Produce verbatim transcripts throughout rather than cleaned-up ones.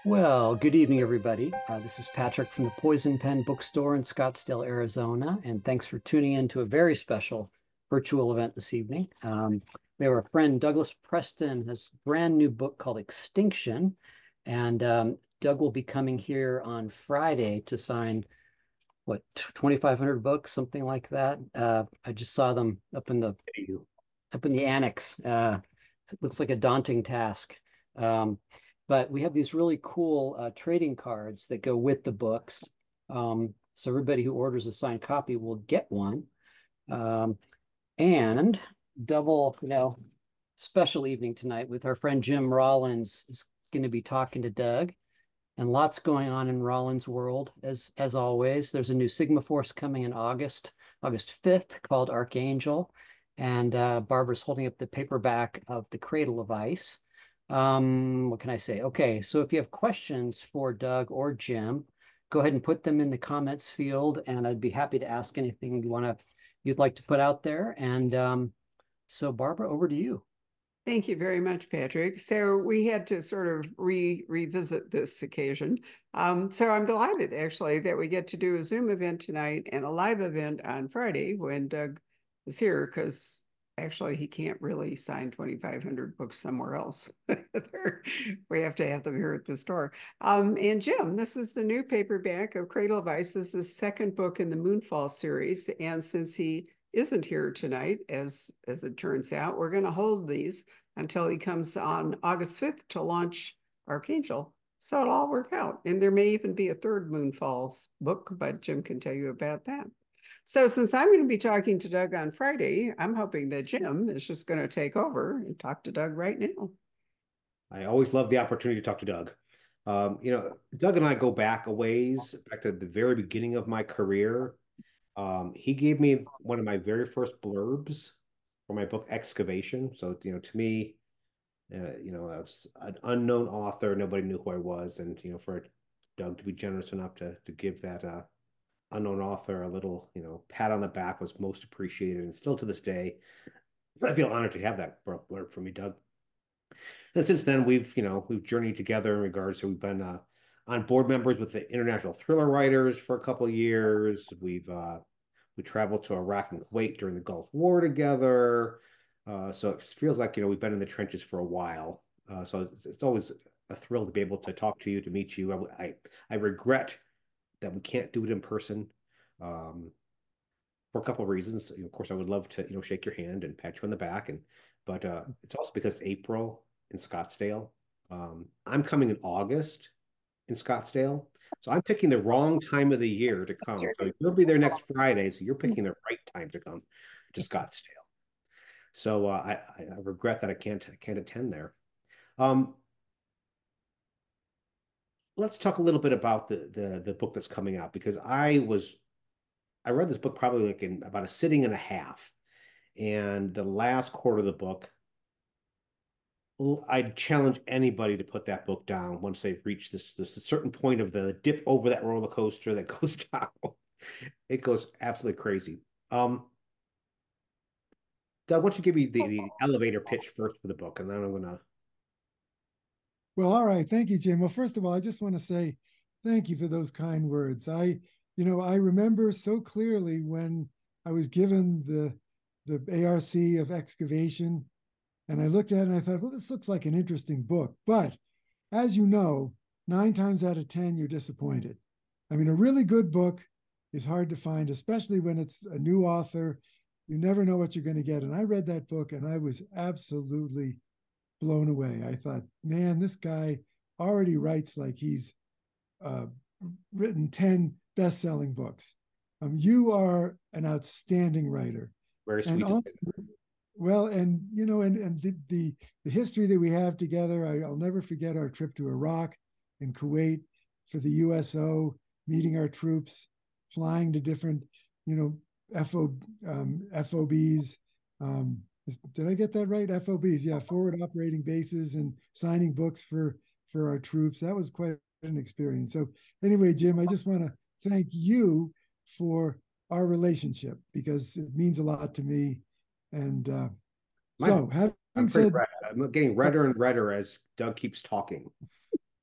Well, good evening, everybody. Uh, this is Patrick from the Poison Pen Bookstore in Scottsdale, Arizona, and thanks for tuning in to a very special virtual event this evening. Um, we have our friend Douglas Preston has a brand new book called Extinction, and um, Doug will be coming here on Friday to sign what twenty-five hundred books, something like that. Uh, I just saw them up in the up in the annex. Uh, it looks like a daunting task. Um, but we have these really cool uh, trading cards that go with the books. Um, so everybody who orders a signed copy will get one. Um, and double, you know, special evening tonight with our friend Jim Rollins is going to be talking to Doug. And lots going on in Rollins' world, as as always. There's a new Sigma Force coming in August, August fifth, called Archangel, and uh, Barbara's holding up the paperback of The Cradle of Ice. Um, what can I say? Okay, so if you have questions for Doug or Jim, go ahead and put them in the comments field, and I'd be happy to ask anything you want to you'd like to put out there. And um, so, Barbara, over to you. Thank you very much, Patrick. So we had to sort of re revisit this occasion. Um, so I'm delighted actually that we get to do a Zoom event tonight and a live event on Friday when Doug is here, because actually he can't really sign twenty-five hundred books somewhere else. We have to have them here at the store. Um, and Jim, this is the new paperback of Cradle of Ice. This is the second book in the Moonfall series. And since he isn't here tonight, as as it turns out, we're going to hold these until he comes on August fifth to launch Archangel. So it'll all work out. And there may even be a third Moonfalls book, but Jim can tell you about that. So since I'm going to be talking to Doug on Friday, I'm hoping that Jim is just going to take over and talk to Doug right now. I always love the opportunity to talk to Doug. Um, you know, Doug and I go back a ways, back to the very beginning of my career. Um, he gave me one of my very first blurbs for my book Excavation. So, you know, to me, uh, you know, I was an unknown author. Nobody knew who I was. And, you know, for Doug to be generous enough to to give that uh, unknown author a little, you know, pat on the back was most appreciated. And still to this day, I feel honored to have that blurb from me, Doug. And since then, we've, you know, we've journeyed together in regards to we've been uh, on board members with the International Thriller Writers for a couple of years. We've uh, we traveled to Iraq and Kuwait during the Gulf War together. Uh, so it feels like, you know, we've been in the trenches for a while. Uh, so it's, it's always a thrill to be able to talk to you, to meet you. I, I, I regret that we can't do it in person. Um, for a couple of reasons. Of course, I would love to, you know, shake your hand and pat you on the back, and but uh, it's also because it's April in Scottsdale. Um, I'm coming in August in Scottsdale, so I'm picking the wrong time of the year to come. So you'll be there next Friday, so you're picking the right time to come to Scottsdale. So uh, I, I regret that I can't I can't attend there. Um, let's talk a little bit about the the the book that's coming out, because I was I read this book probably like in about a sitting and a half. And the last quarter of the book, I'd challenge anybody to put that book down once they've reached this this certain point of the dip over that roller coaster that goes down. It goes absolutely crazy. Um, Doug, why don't you give me the, the elevator pitch first for the book, and then I'm gonna. Well, all right. Thank you, Jim. Well, first of all, I just want to say thank you for those kind words. I, you know, I remember so clearly when I was given the the A R C of Excavation, and I looked at it and I thought, well, this looks like an interesting book. But as you know, nine times out of ten, you're disappointed. I mean, a really good book is hard to find, especially when it's a new author. You never know what you're going to get. And I read that book and I was absolutely blown away. I thought, man, this guy already writes like he's uh, written ten best-selling books. Um, you are an outstanding writer. Very And sweet. on, well, and you know, and and the, the the history that we have together, I, I'll never forget our trip to Iraq and Kuwait for the U S O, meeting our troops, flying to different, you know, F O um, F O Bs. Um, did I get that right? F O Bs, yeah, forward operating bases, and signing books for for our troops. That was quite an experience. So anyway, Jim, I just want to thank you for our relationship because it means a lot to me. And uh, My, so, having I'm pretty said, red. I'm getting redder and redder as Doug keeps talking.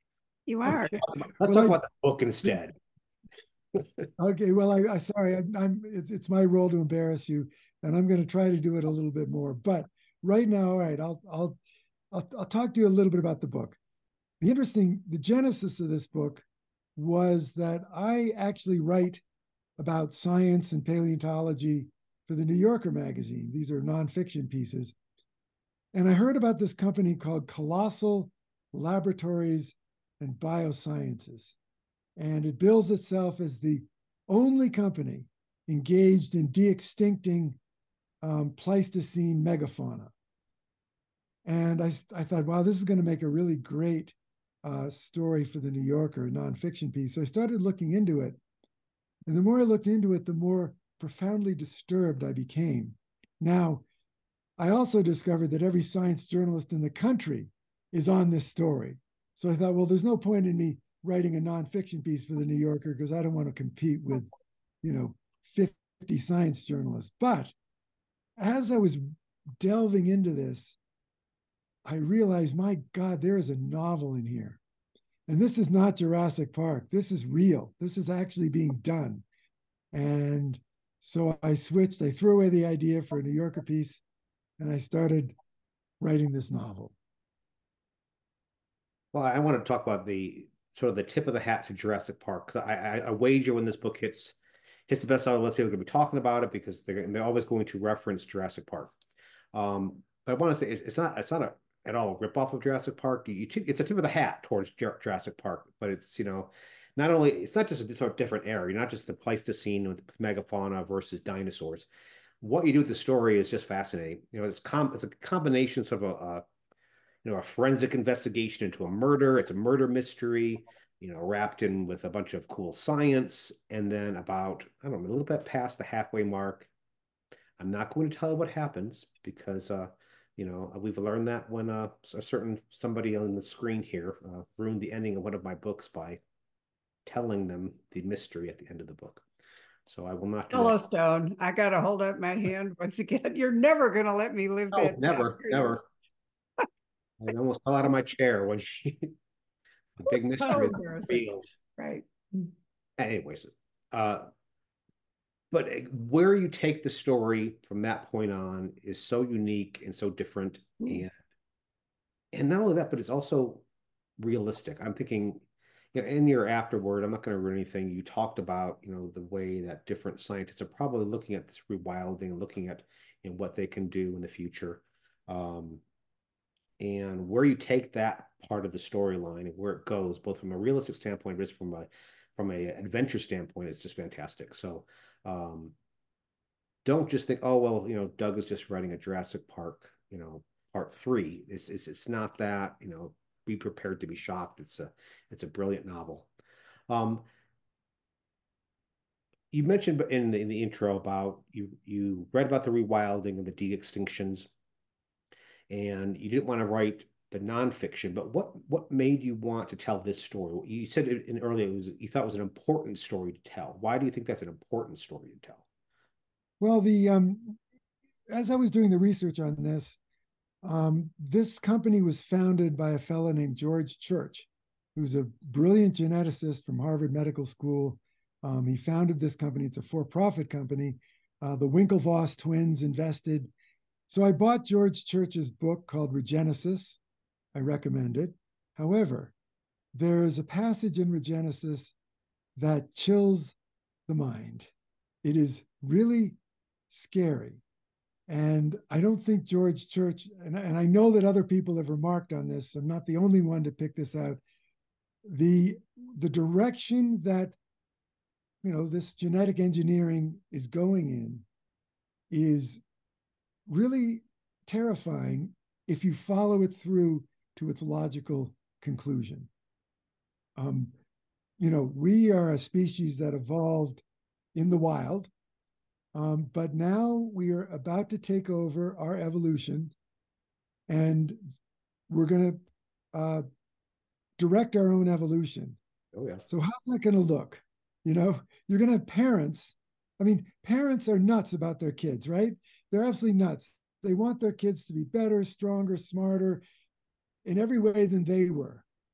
You are. Okay. Let's Well, talk I- about the book instead. Okay, well, I, I sorry, I'm, I'm it's it's my role to embarrass you, and I'm going to try to do it a little bit more. But right now, all right, I'll I'll I'll, I'll talk to you a little bit about the book. The interesting, the genesis of this book was that I actually write about science and paleontology for the New Yorker magazine. These are nonfiction pieces, and I heard about this company called Colossal Laboratories and Biosciences. And it bills itself as the only company engaged in de-extincting um, Pleistocene megafauna. And I, I thought, wow, this is going to make a really great uh, story for the New Yorker, a nonfiction piece. So I started looking into it. And the more I looked into it, the more profoundly disturbed I became. Now, I also discovered that every science journalist in the country is on this story. So I thought, well, there's no point in me writing a nonfiction piece for the New Yorker because I don't want to compete with, you know, fifty science journalists. But as I was delving into this, I realized, my God, there is a novel in here. And this is not Jurassic Park. This is real. This is actually being done. And so I switched, I threw away the idea for a New Yorker piece, and I started writing this novel. Well, I want to talk about the sort of the tip of the hat to Jurassic Park. I, I, I wager when this book hits hits the bestseller list, people are going to be talking about it because they're they're always going to reference Jurassic Park. Um, but I want to say it's, it's not it's not a at all a ripoff of Jurassic Park. You, you it's a tip of the hat towards Jurassic Park, but it's you know not only it's not just a sort of different era. You're not just the Pleistocene with megafauna versus dinosaurs. What you do with the story is just fascinating. You know, it's com it's a combination sort of a, a you know, a forensic investigation into a murder. It's a murder mystery, you know, wrapped in with a bunch of cool science. And then about, I don't know, a little bit past the halfway mark, I'm not going to tell you what happens because, uh, you know, we've learned that when uh, a certain somebody on the screen here uh, ruined the ending of one of my books by telling them the mystery at the end of the book. So I will not do that. Yellowstone. I got to hold up my hand once again. You're never going to let me live Oh, that. never, never. I almost fell out of my chair when she, the big mystery is revealed. Right. Anyways, uh, but where you take the story from that point on is so unique and so different, mm. and and not only that, but it's also realistic. I'm thinking, you know, in your afterword, I'm not going to ruin anything. You talked about, you know, the way that different scientists are probably looking at this rewilding and looking at, you know, what they can do in the future. Um, and where you take that part of the storyline and where it goes, both from a realistic standpoint, but from a from a adventure standpoint, it's just fantastic. So um, don't just think, oh well, you know, Doug is just writing a Jurassic Park, you know, part three. It's it's it's not that. You know, be prepared to be shocked. It's a it's a brilliant novel. Um, you mentioned in the, in the intro about you you read about the rewilding and the de-extinctions, and you didn't want to write the nonfiction, but what what made you want to tell this story? You said in earlier it was you thought it was an important story to tell. Why do you think that's an important story to tell? Well, the um, as I was doing the research on this, um, this company was founded by a fellow named George Church, who's a brilliant geneticist from Harvard Medical School. Um, he founded this company. It's a for-profit company. Uh, the Winklevoss twins invested. So I bought George Church's book called Regenesis. I recommend it. However, there's a passage in Regenesis that chills the mind. It is really scary. And I don't think George Church, and, and I know that other people have remarked on this, I'm not the only one to pick this out. The, the direction that, you know, this genetic engineering is going in is really terrifying if you follow it through to its logical conclusion. Um, you know, we are a species that evolved in the wild, um, but now we are about to take over our evolution, and we're going to uh, direct our own evolution. Oh yeah. So how's that going to look? You know, you're going to have parents. I mean, parents are nuts about their kids, right? They're absolutely nuts. They want their kids to be better, stronger, smarter in every way than they were.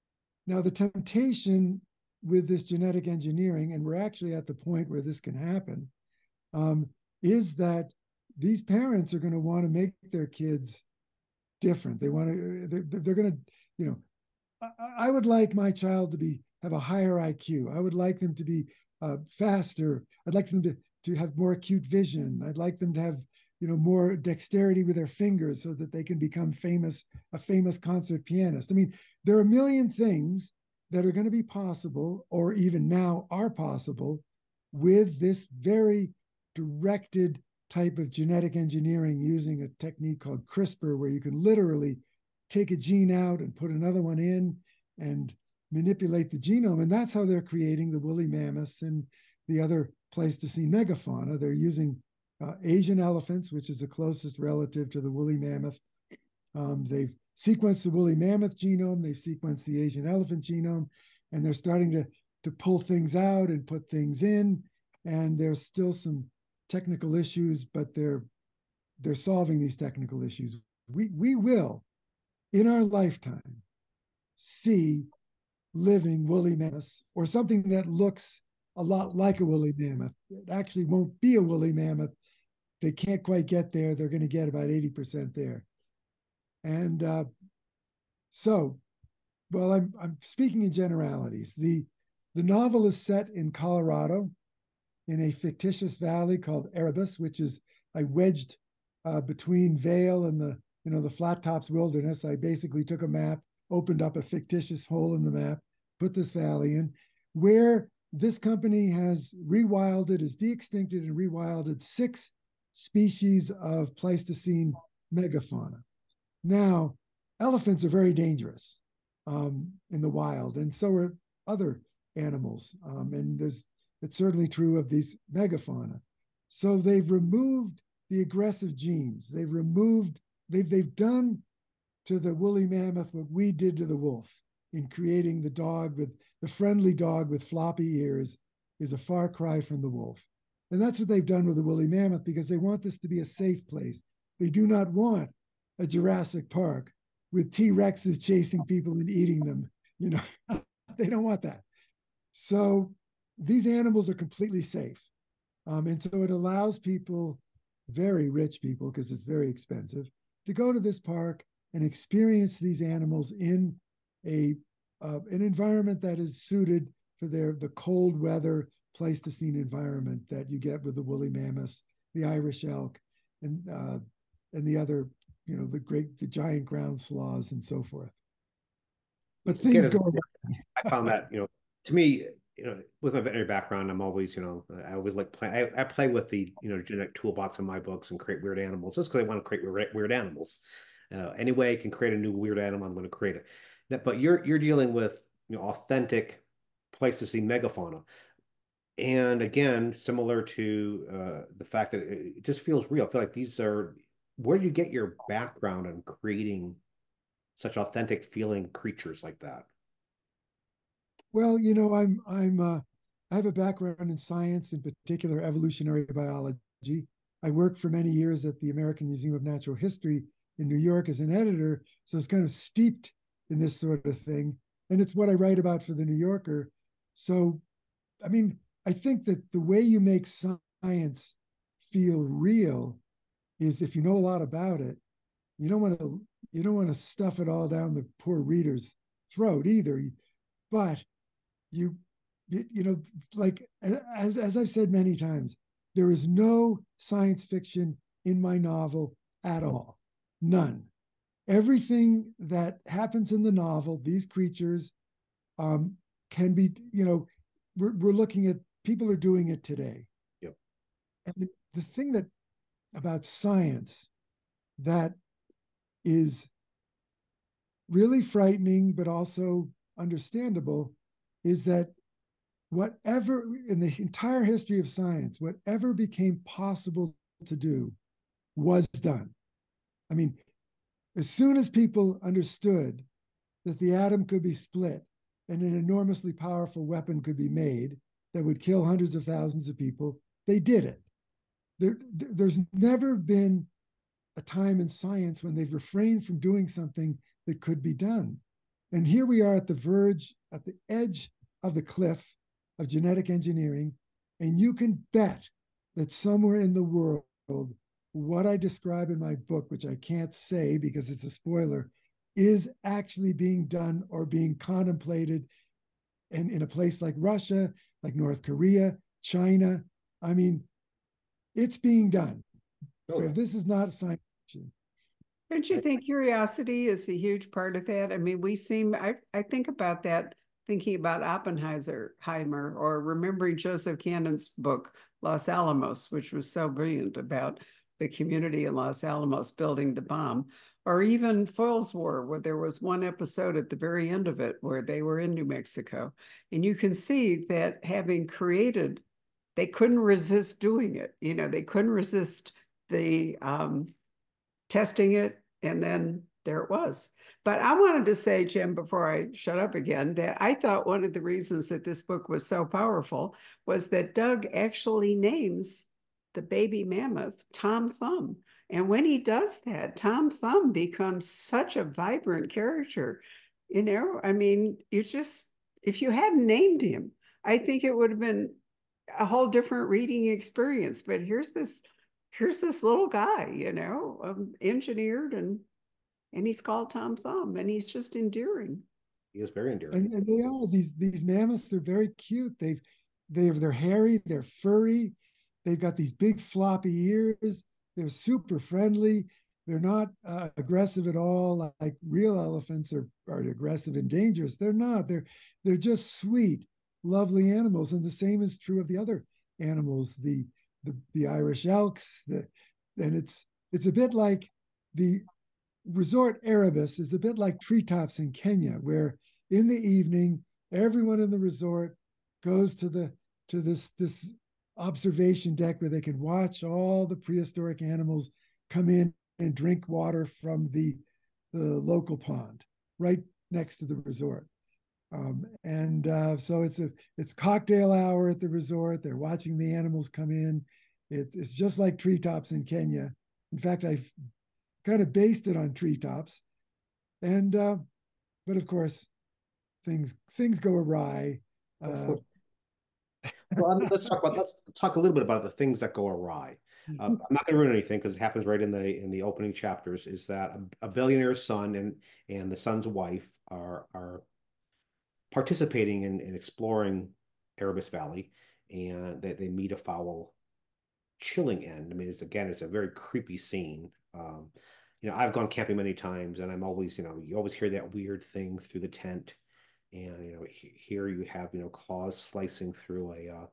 Now, the temptation with this genetic engineering, and we're actually at the point where this can happen, um, is that these parents are going to want to make their kids different. They want to, they're, they're going to, you know, I, I would like my child to be, have a higher I Q. I would like them to be uh, faster. I'd like them to, to have more acute vision. I'd like them to have, you know, more dexterity with their fingers so that they can become famous, a famous concert pianist. I mean, there are a million things that are going to be possible, or even now are possible, with this very directed type of genetic engineering using a technique called CRISPR, where you can literally take a gene out and put another one in and manipulate the genome. And that's how they're creating the woolly mammoths and the other Pleistocene megafauna. They're using uh, Asian elephants, which is the closest relative to the woolly mammoth. Um, they've sequenced the woolly mammoth genome, they've sequenced the Asian elephant genome, and they're starting to, to pull things out and put things in. And there's still some technical issues, but they're they're solving these technical issues. We we will, in our lifetime, see living woolly mammoths, or something that looks a lot like a woolly mammoth. It actually won't be a woolly mammoth. They can't quite get there. They're going to get about eighty percent there. And uh, so, well, I'm I'm speaking in generalities. The the novel is set in Colorado, in a fictitious valley called Erebus, which is I wedged uh, between Vail and the you know the Flat Tops Wilderness. I basically took a map, opened up a fictitious hole in the map, put this valley in, where this company has rewilded, is de-extincted and rewilded six species of Pleistocene megafauna. Now, elephants are very dangerous um, in the wild, and so are other animals. Um, and there's it's certainly true of these megafauna. So they've removed the aggressive genes. They've removed, they've, they've done to the woolly mammoth what we did to the wolf in creating the dog with, the friendly dog with floppy ears is a far cry from the wolf. And that's what they've done with the woolly mammoth, because they want this to be a safe place. They do not want a Jurassic Park with T-Rexes chasing people and eating them. You know, they don't want that. So these animals are completely safe. Um, and so it allows people, very rich people, because it's very expensive, to go to this park and experience these animals in a uh, an environment that is suited for their the cold weather Pleistocene environment that you get with the woolly mammoths, the Irish elk, and uh, and the other, you know, the great, the giant ground sloths and so forth. But things Again, go. I found that, you know, to me, you know, with my veterinary background, I'm always, you know, I always like play. I, I play with the, you know, genetic toolbox in my books and create weird animals just because I want to create weird, weird animals. Uh, any way I can create a new weird animal, I'm going to create it. But you're you're dealing with, you know, authentic Pleistocene megafauna, and again, similar to uh, the fact that it just feels real. I feel like these are, where do you get your background on creating such authentic feeling creatures like that? Well, you know, I'm I'm uh, I have a background in science, in particular evolutionary biology. I worked for many years at the American Museum of Natural History in New York as an editor, so it's kind of steeped in this sort of thing, and it's what I write about for the New Yorker. So, I mean, I think that the way you make science feel real is if you know a lot about it. You don't want to you don't want to stuff it all down the poor reader's throat either, but you you, you know, like as as I've said many times, there is no science fiction in my novel at all, none. Everything that happens in the novel, these creatures um, can be, you know, we're we're looking at, people are doing it today. Yep. And the, the thing that about science that is really frightening, but also understandable, is that whatever, in the entire history of science, whatever became possible to do was done. I mean, as soon as people understood that the atom could be split and an enormously powerful weapon could be made that would kill hundreds of thousands of people, they did it. There, there's never been a time in science when they've refrained from doing something that could be done. And here we are at the verge, at the edge of the cliff of genetic engineering. And you can bet that somewhere in the world, what I describe in my book, which I can't say because it's a spoiler, is actually being done or being contemplated in, in a place like Russia, like North Korea, China. I mean, it's being done. Oh, so yeah. this is not science fiction. Don't you think curiosity is a huge part of that? I mean, we seem, I, I think about that, thinking about Oppenheimer, or remembering Joseph Cannon's book, Los Alamos, which was so brilliant about the community in Los Alamos building the bomb, or even Foyle's War, where there was one episode at the very end of it where they were in New Mexico. And you can see that having created, they couldn't resist doing it. You know, they couldn't resist the um, testing it, and then there it was. But I wanted to say, Jim, before I shut up again, that I thought one of the reasons that this book was so powerful was that Doug actually names the baby mammoth Tom Thumb. And when he does that, Tom Thumb becomes such a vibrant character. You know, I mean, you just, if you hadn't named him, I think it would have been a whole different reading experience. But here's this, here's this little guy, you know, um, engineered, and and he's called Tom Thumb, and he's just endearing. He is very endearing. And, and they are, these these mammoths are very cute. They've they're they're hairy, they're furry, they've got these big floppy ears, they're super friendly, they're not uh, aggressive at all like real elephants are, are aggressive and dangerous. They're not. They're they're just sweet, lovely animals. And the same is true of the other animals, the the, the Irish elks, the and it's it's a bit like the resort Erebus is a bit like Treetops in Kenya, where in the evening, everyone in the resort goes to the to this, this observation deck where they can watch all the prehistoric animals come in and drink water from the, the local pond right next to the resort. Um, and uh, so it's a it's cocktail hour at the resort. They're watching the animals come in. It, it's just like Treetops in Kenya. In fact, I've kind of based it on Treetops, and uh, but of course, things things go awry. Uh, well, let's talk about let's talk a little bit about the things that go awry. Uh, I'm not going to ruin anything because it happens right in the in the opening chapters. Is that a, a billionaire's son and and the son's wife are are participating in, in exploring Erebus Valley, and they, they meet a foul, chilling end. I mean, it's again, it's a very creepy scene. Um, you know, I've gone camping many times, and I'm always, you know, you always hear that weird thing through the tent, and you know, he, here you have, you know, claws slicing through a, uh,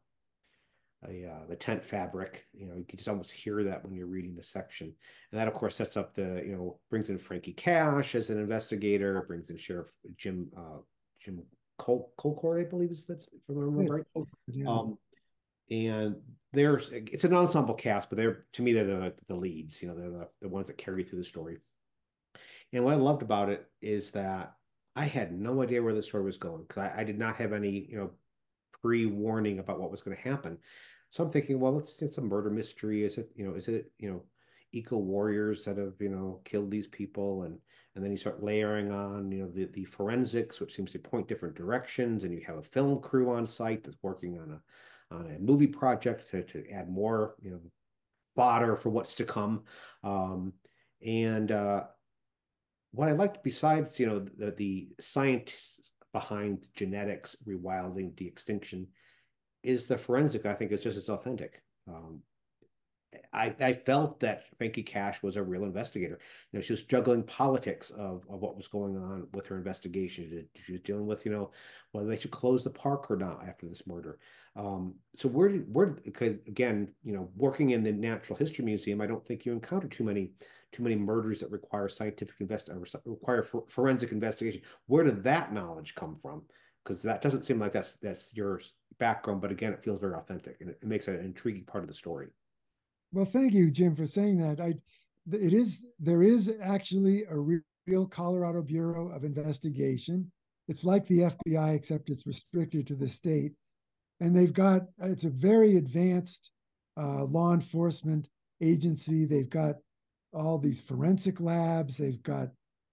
a uh, the tent fabric. You know, you can just almost hear that when you're reading the section, and that, of course, sets up the, you know, brings in Frankie Cash as an investigator, brings in Sheriff Jim uh, Jim Col Colcord, I believe is that, if I remember right. Yeah. Um, and there's it's an ensemble cast, but they're to me they're the, the leads, you know, they're the, the ones that carry through the story. And what I loved about it is that I had no idea where the story was going, because I, I did not have any, you know, pre-warning about what was going to happen. So I'm thinking, well, it's, it's a murder mystery. Is it, you know, is it, you know, eco warriors that have, you know, killed these people? And and then you start layering on, you know, the, the forensics, which seems to point different directions. And you have a film crew on site that's working on a on a movie project to, to add more, you know, fodder for what's to come. Um, and uh, what I liked besides, you know, the, the scientists behind genetics, rewilding, de-extinction, is the forensic. I think is just as authentic. Um, I, I felt that Frankie Cash was a real investigator. You know, she was juggling politics of, of what was going on with her investigation. She, she was dealing with, you know, whether they should close the park or not after this murder. Um, so where did, where, because again, you know, working in the Natural History Museum, I don't think you encounter too many, too many murders that require scientific invest or require for, forensic investigation. Where did that knowledge come from? Because that doesn't seem like that's that's your background, but again, it feels very authentic, and it, it makes it an intriguing part of the story. Well, thank you, Jim, for saying that. I, it is there is actually a real Colorado Bureau of Investigation. It's like the F B I, except it's restricted to the state, and they've got it's a very advanced uh, law enforcement agency. They've got all these forensic labs. They've got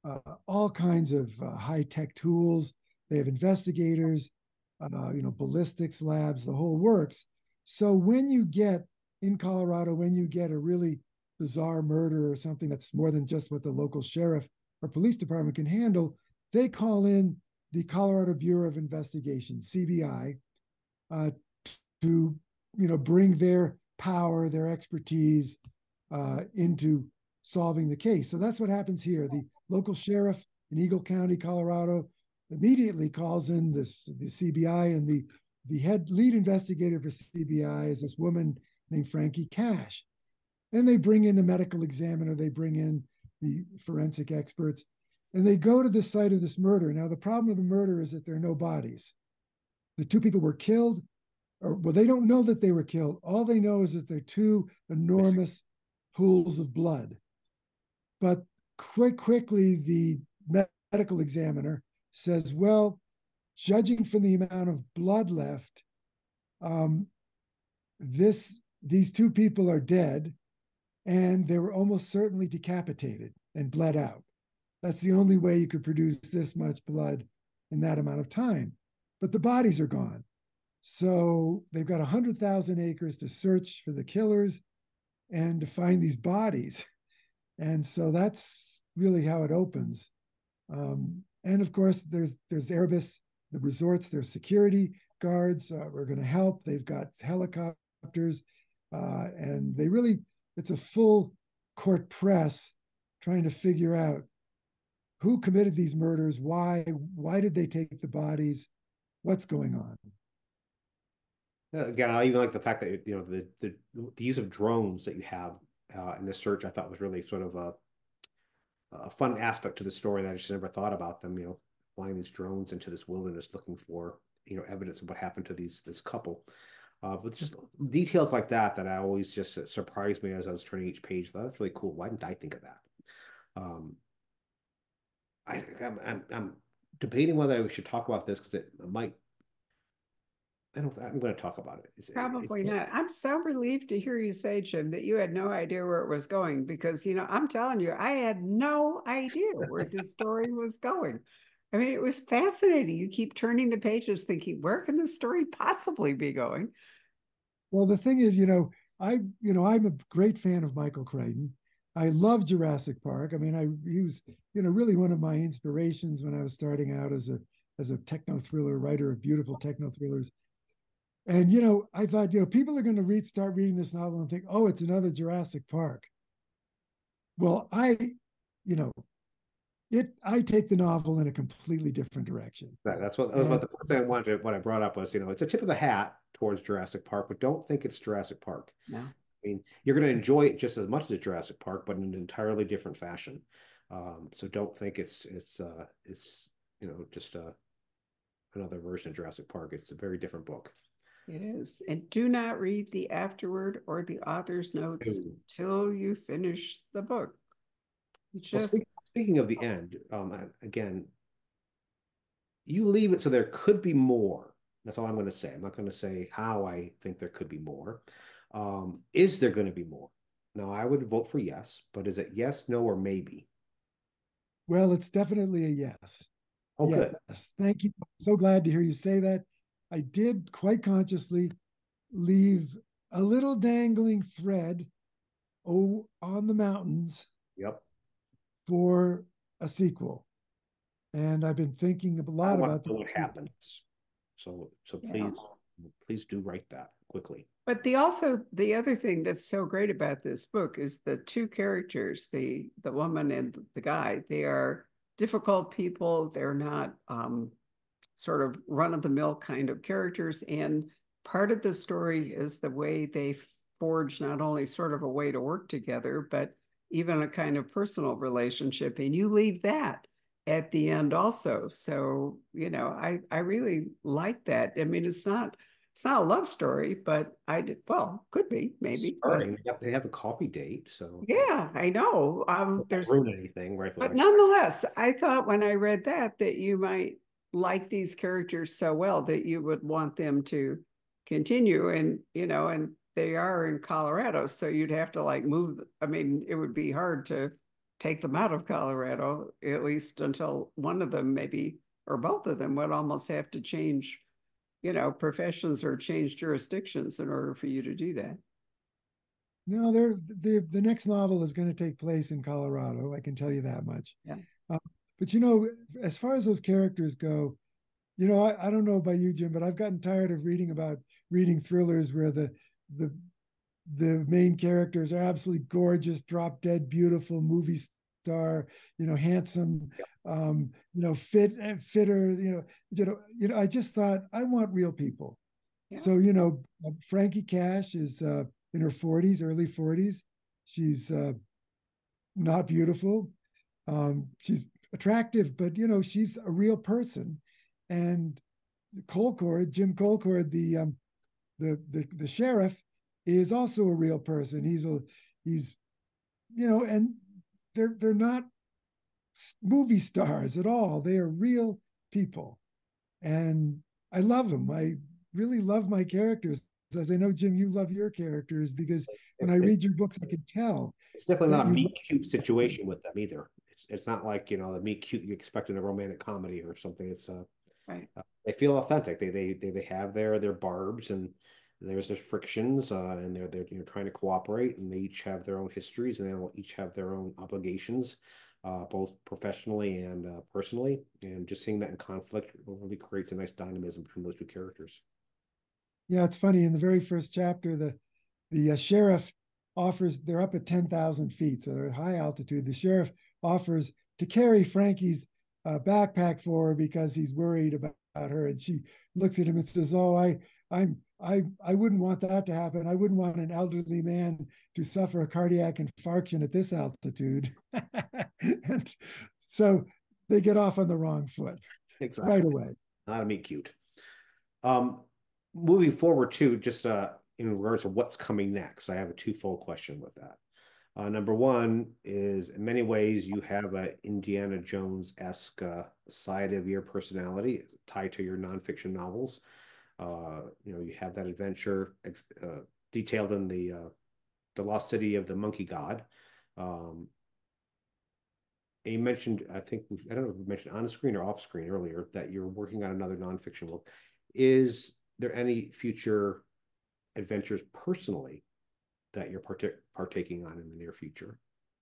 uh, all kinds of uh, high-tech tools. They have investigators, uh, you know, ballistics labs, the whole works. So when you get in Colorado, when you get a really bizarre murder or something that's more than just what the local sheriff or police department can handle, they call in the Colorado Bureau of Investigation, C B I, uh, to, you know, bring their power, their expertise uh, into solving the case. So that's what happens here. The local sheriff in Eagle County, Colorado, immediately calls in this the C B I, and the the head lead investigator for C B I is this woman named Frankie Cash. And they bring in the medical examiner, they bring in the forensic experts, and they go to the site of this murder. Now, the problem with the murder is that there are no bodies. The two people were killed, or well, they don't know that they were killed. All they know is that they're two enormous pools of blood. But quite quickly, the medical examiner says, well, judging from the amount of blood left, um, this these two people are dead, and they were almost certainly decapitated and bled out. That's the only way you could produce this much blood in that amount of time. But the bodies are gone. So they've got one hundred thousand acres to search for the killers and to find these bodies. And so that's really how it opens. Um, and of course, there's there's Erebus, the resorts, there's security guards uh, are going to help. They've got helicopters, uh, and they really, it's a full court press trying to figure out who committed these murders, why, why did they take the bodies, what's going on. Again, I even like the fact that, you know, the the, the use of drones that you have uh, in this search, I thought was really sort of a, a fun aspect to the story that I just never thought about them, you know, flying these drones into this wilderness looking for, you know, evidence of what happened to these this couple. Uh, but just details like that that I always just uh, surprised me as I was turning each page. That's really cool. Why didn't I think of that? Um, I, I'm, I'm, I'm debating whether we should talk about this because it might. I don't. I'm going to talk about it. It's, Probably it, it, not. I'm so relieved to hear you say, Jim, that you had no idea where it was going, because, you know, I'm telling you, I had no idea where this story was going. I mean, it was fascinating. You keep turning the pages thinking, where can this story possibly be going? Well, the thing is, you know, I, you know, I'm a great fan of Michael Crichton. I love Jurassic Park. I mean, I he was, you know, really one of my inspirations when I was starting out as a as a techno thriller writer of beautiful techno thrillers. And, you know, I thought, you know, people are going to read, start reading this novel and think, oh, it's another Jurassic Park. Well, I, you know, it, I take the novel in a completely different direction. That, that's what, that was what the first thing I wanted to, what I brought up was, you know, it's a tip of the hat towards Jurassic Park, but don't think it's Jurassic Park. No. I mean, you're going to enjoy it just as much as Jurassic Park, but in an entirely different fashion. Um, so don't think it's, it's, uh, it's, you know, just uh, another version of Jurassic Park. It's a very different book. It is. And do not read the afterword or the author's notes Ooh. until you finish the book. Just well, speak, speaking of the end, um, again, you leave it so there could be more. That's all I'm going to say. I'm not going to say how I think there could be more. Um, is there going to be more? Now, I would vote for yes, but is it yes, no, or maybe? Well, it's definitely a yes. Oh, yes. good. Thank you. I'm so glad to hear you say that. I did quite consciously leave a little dangling thread oh, on the mountains. Yep. For a sequel. And I've been thinking a lot I about what happens. So so please, yeah. please do write that quickly. But the also the other thing that's so great about this book is the two characters, the the woman and the guy. They are difficult people. They're not um, sort of run-of-the-mill kind of characters. And part of the story is the way they forge not only sort of a way to work together, but even a kind of personal relationship. And you leave that at the end also. So, you know, I, I really like that. I mean, it's not, it's not a love story, but I did, well, could be, maybe. Starting, but, they have a copy date, so. Yeah, I know. Um, there's ruin anything, right? But nonetheless, I thought when I read that, that you might like these characters so well that you would want them to continue. And, you know, and they are in Colorado, so you'd have to like move. I mean, it would be hard to take them out of Colorado, at least until one of them maybe, or both of them would almost have to change, you know, professions or change jurisdictions in order for you to do that. No, they're, the the next novel is going to take place in Colorado. I can tell you that much. Yeah. Uh, but you know, as far as those characters go, you know, I, I don't know about you, Jim, but I've gotten tired of reading about reading thrillers where the the the main characters are absolutely gorgeous, drop dead, beautiful movie star, you know, handsome, um, you know, fit and fitter, you know, you know, you know. I just thought I want real people. Yeah. So you know, Frankie Cash is uh, in her forties, early forties. She's uh, not beautiful. Um, she's attractive, but you know, she's a real person. And Colcord, Jim Colcord, the um, the the the sheriff, is also a real person. He's a he's you know, and they're they're not movie stars at all. They are real people, and I love them. I really love my characters. As I know, Jim, you love your characters because when I read your books, I can tell. It's definitely not a you, meet cute situation with them either. It's it's not like, you know, the meet cute you expect in a romantic comedy or something. It's uh, right. uh they feel authentic. They they they they have their their barbs, and there's there's frictions, uh, and they're they're you know trying to cooperate, and they each have their own histories, and they all each have their own obligations, uh, both professionally and uh, personally. And just seeing that in conflict really creates a nice dynamism between those two characters. Yeah, it's funny. In the very first chapter, the the uh, sheriff offers. They're up at ten thousand feet, so they're at high altitude. The sheriff offers to carry Frankie's uh, backpack for her because he's worried about, about her, and she looks at him and says, "Oh, I, I'm, I, I wouldn't want that to happen. I wouldn't want an elderly man to suffer a cardiac infarction at this altitude." And so they get off on the wrong foot Exactly. right away. Not a meet cute. Um, moving forward too, just uh, in regards to what's coming next, I have a twofold question with that. Uh, number one is, in many ways, you have a Indiana Jones-esque uh, side of your personality tied to your nonfiction novels. Uh, you know, you have that adventure uh, detailed in the uh, the Lost City of the Monkey God. Um, and you mentioned, I think, I don't know if you mentioned on screen or off screen earlier, that you're working on another nonfiction book. Is there any future adventures personally that you're part partaking on in the near future?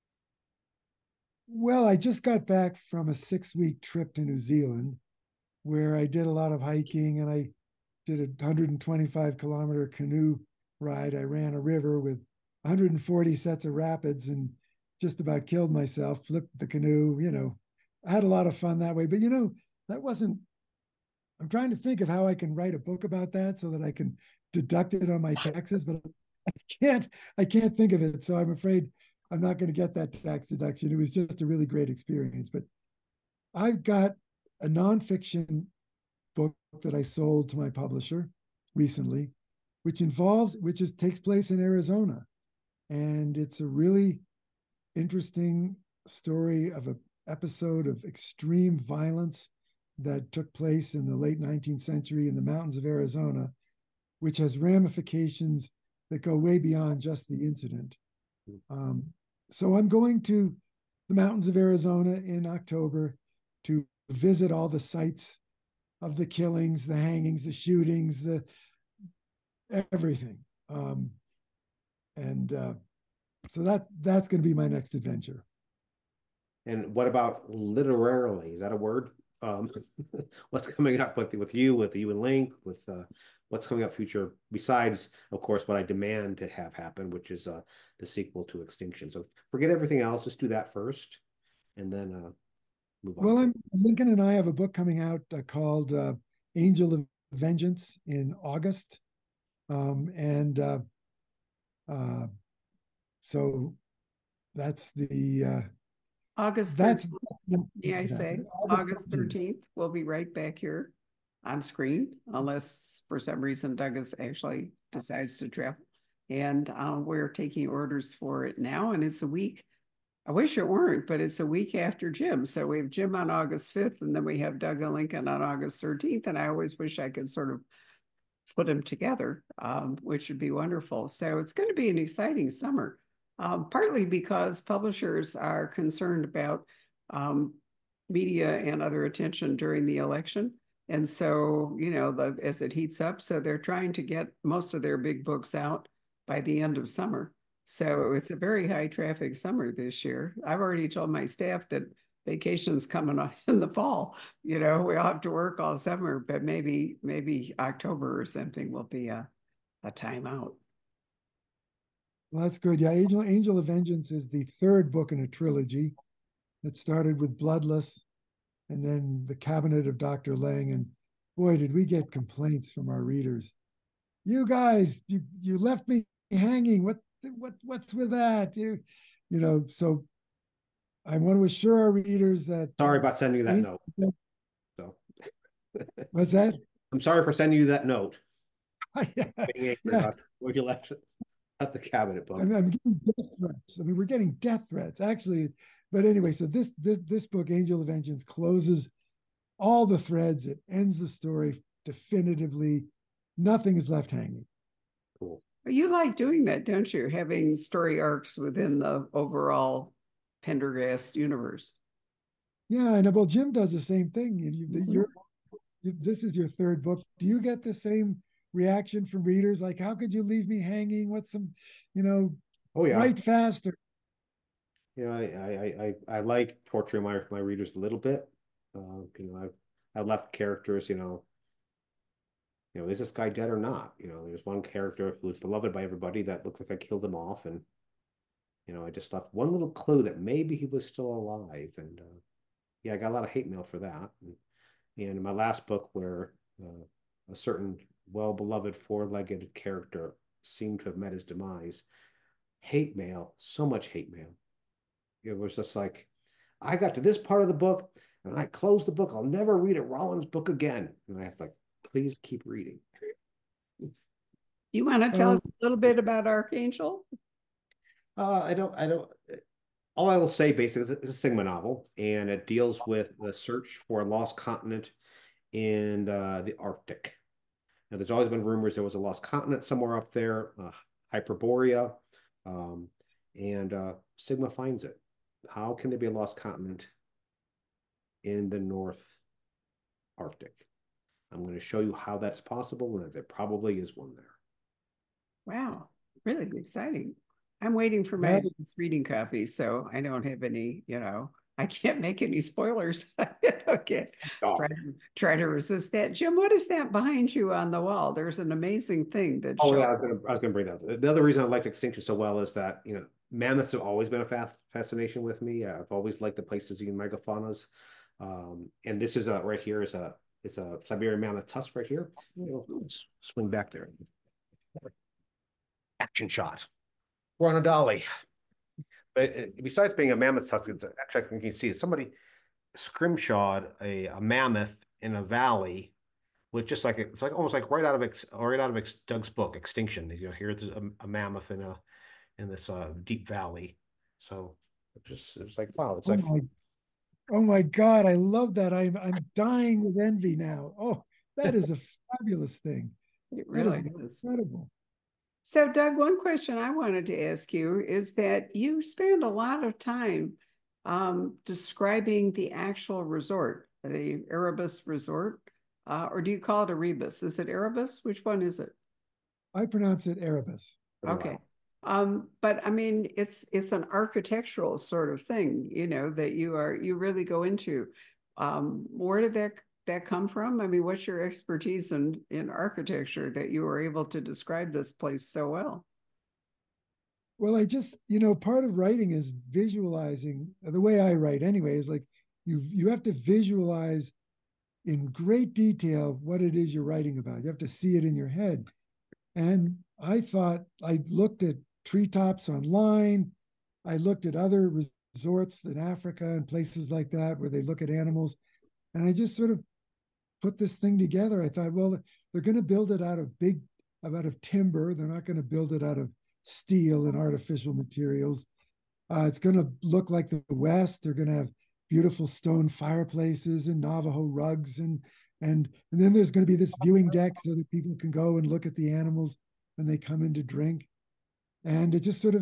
Well, I just got back from a six week trip to New Zealand where I did a lot of hiking, and I did a one hundred twenty-five kilometer canoe ride. I ran a river with one hundred forty sets of rapids and just about killed myself, flipped the canoe, you know, I had a lot of fun that way. But, you know, that wasn't, I'm trying to think of how I can write a book about that so that I can deduct it on my taxes, but I can't, I can't think of it. So I'm afraid I'm not going to get that tax deduction. It was just a really great experience. But I've got a nonfiction book that I sold to my publisher recently, which involves, which is takes place in Arizona. And it's a really interesting story of an episode of extreme violence that took place in the late nineteenth century in the mountains of Arizona, which has ramifications that go way beyond just the incident. Um, so I'm going to the mountains of Arizona in October to visit all the sites of the killings, the hangings, the shootings, the everything. Um, and uh, so that that's going to be my next adventure. And what about literarily? Is that a word? Um, what's coming up with with you, with you and Link, with uh, what's coming up future besides, of course, what I demand to have happen, which is uh, the sequel to Extinction. So forget everything else. Just do that first, and then uh, move on. Well, I'm, Lincoln and I have a book coming out uh, called uh, Angel of Vengeance in August, um, and uh, uh, so that's the uh, August that's thirteenth, may I say, August thirteenth, we'll be right back here on screen, unless for some reason Douglas actually decides to travel. And uh, we're taking orders for it now, and it's a week. I wish it weren't, but it's a week after Jim. So we have Jim on August fifth, and then we have Doug and Lincoln on August thirteenth. And I always wish I could sort of put them together, um, which would be wonderful. So it's going to be an exciting summer. um, partly because publishers are concerned about um, media and other attention during the election. And so, you know, the, as it heats up, so they're trying to get most of their big books out by the end of summer. So it's a very high traffic summer this year. I've already told my staff that vacation's coming on in the fall. You know, we all have to work all summer, but maybe maybe October or something will be a, a timeout. Well, that's good. Yeah, Angel, Angel of Vengeance is the third book in a trilogy that started with Bloodless and then The Cabinet of Doctor Lang. And boy, did we get complaints from our readers. You guys, you you left me hanging. What what what's with that? You you know, so I want to assure our readers that Sorry about sending you that note. So what's that? I'm sorry for sending you that note. yeah. Being angry yeah. about where you left it. At the cabinet book. I'm, I'm getting death threats. I mean, we're getting death threats, actually. But anyway, so this this this book, Angel of Vengeance, closes all the threads. It ends the story definitively. Nothing is left hanging. Cool. You like doing that, don't you? Having story arcs within the overall Pendergast universe. Yeah, and well, Jim does the same thing. You, you, Mhm. you're, you, this is your third book. Do you get the same reaction from readers? Like, how could you leave me hanging? What's some, you know, Oh yeah. write faster. You know, I I I I like torturing my my readers a little bit. Uh, you know, I've I left characters. You know, you know, is this guy dead or not? You know, there's one character who's beloved by everybody that looks like I killed him off, and you know, I just left one little clue that maybe he was still alive. And uh, yeah, I got a lot of hate mail for that. And, and in my last book, where uh, a certain well-beloved four-legged character seemed to have met his demise, hate mail, so much hate mail. It was just like, I got to this part of the book and I closed the book. I'll never read a Rollins book again. And I have to like, please keep reading. You want to tell Oh. us a little bit about Archangel? Uh, I don't, I don't, all I will say basically is it's a Sigma novel, and it deals with the search for a lost continent in uh, the Arctic. Now, there's always been rumors there was a lost continent somewhere up there, uh, Hyperborea, um, and uh, Sigma finds it. How can there be a lost continent in the North Arctic? I'm going to show you how that's possible, and that there probably is one there. Wow, really exciting. I'm waiting for my reading copy, so I don't have any, you know, I can't make any spoilers. Okay, Oh. try to, try to resist that. Jim, what is that behind you on the wall? There's an amazing thing that Oh shows. yeah, I was going to I was going to bring that up. The other reason I liked Extinction so well is that, you know, mammoths have always been a fa fascination with me. I've always liked the Pleistocene megafaunas, um, and this is a right here is a it's a Siberian mammoth tusk right here. You know, let's swing back there. Action shot. We're on a dolly. But uh, besides being a mammoth tusk, it's actually you can see somebody scrimshawed a, a mammoth in a valley with just like it's like almost like right out of ex, right out of ex, Doug's book Extinction. You know, here's a, a mammoth in a in this uh, deep valley. So it just it's like wow, it's oh like my, oh my God, I love that. I'm I'm dying with envy now. Oh, that is a fabulous thing. It That is really is. incredible. So, Doug, one question I wanted to ask you is that you spend a lot of time um, describing the actual resort, the Erebus Resort, uh, or do you call it Erebus? Is it Erebus? Which one is it? I pronounce it Erebus. Okay. Um, but I mean, it's it's an architectural sort of thing, you know, that you are you really go into. Um, where did that that come from? I mean, what's your expertise in in architecture that you were able to describe this place so well? Well, I just, you know, part of writing is visualizing. The way I write anyway is like you you have to visualize in great detail what it is you're writing about. You have to see it in your head. And I thought, I looked at treetops online. I looked at other resorts in Africa and places like that where they look at animals. And I just sort of put this thing together. I thought, well, they're going to build it out of big, out of timber. They're not going to build it out of steel and artificial materials. Uh, it's going to look like the West. They're going to have beautiful stone fireplaces and Navajo rugs, and and and then there's going to be this viewing deck so that people can go and look at the animals when they come in to drink. And it just sort of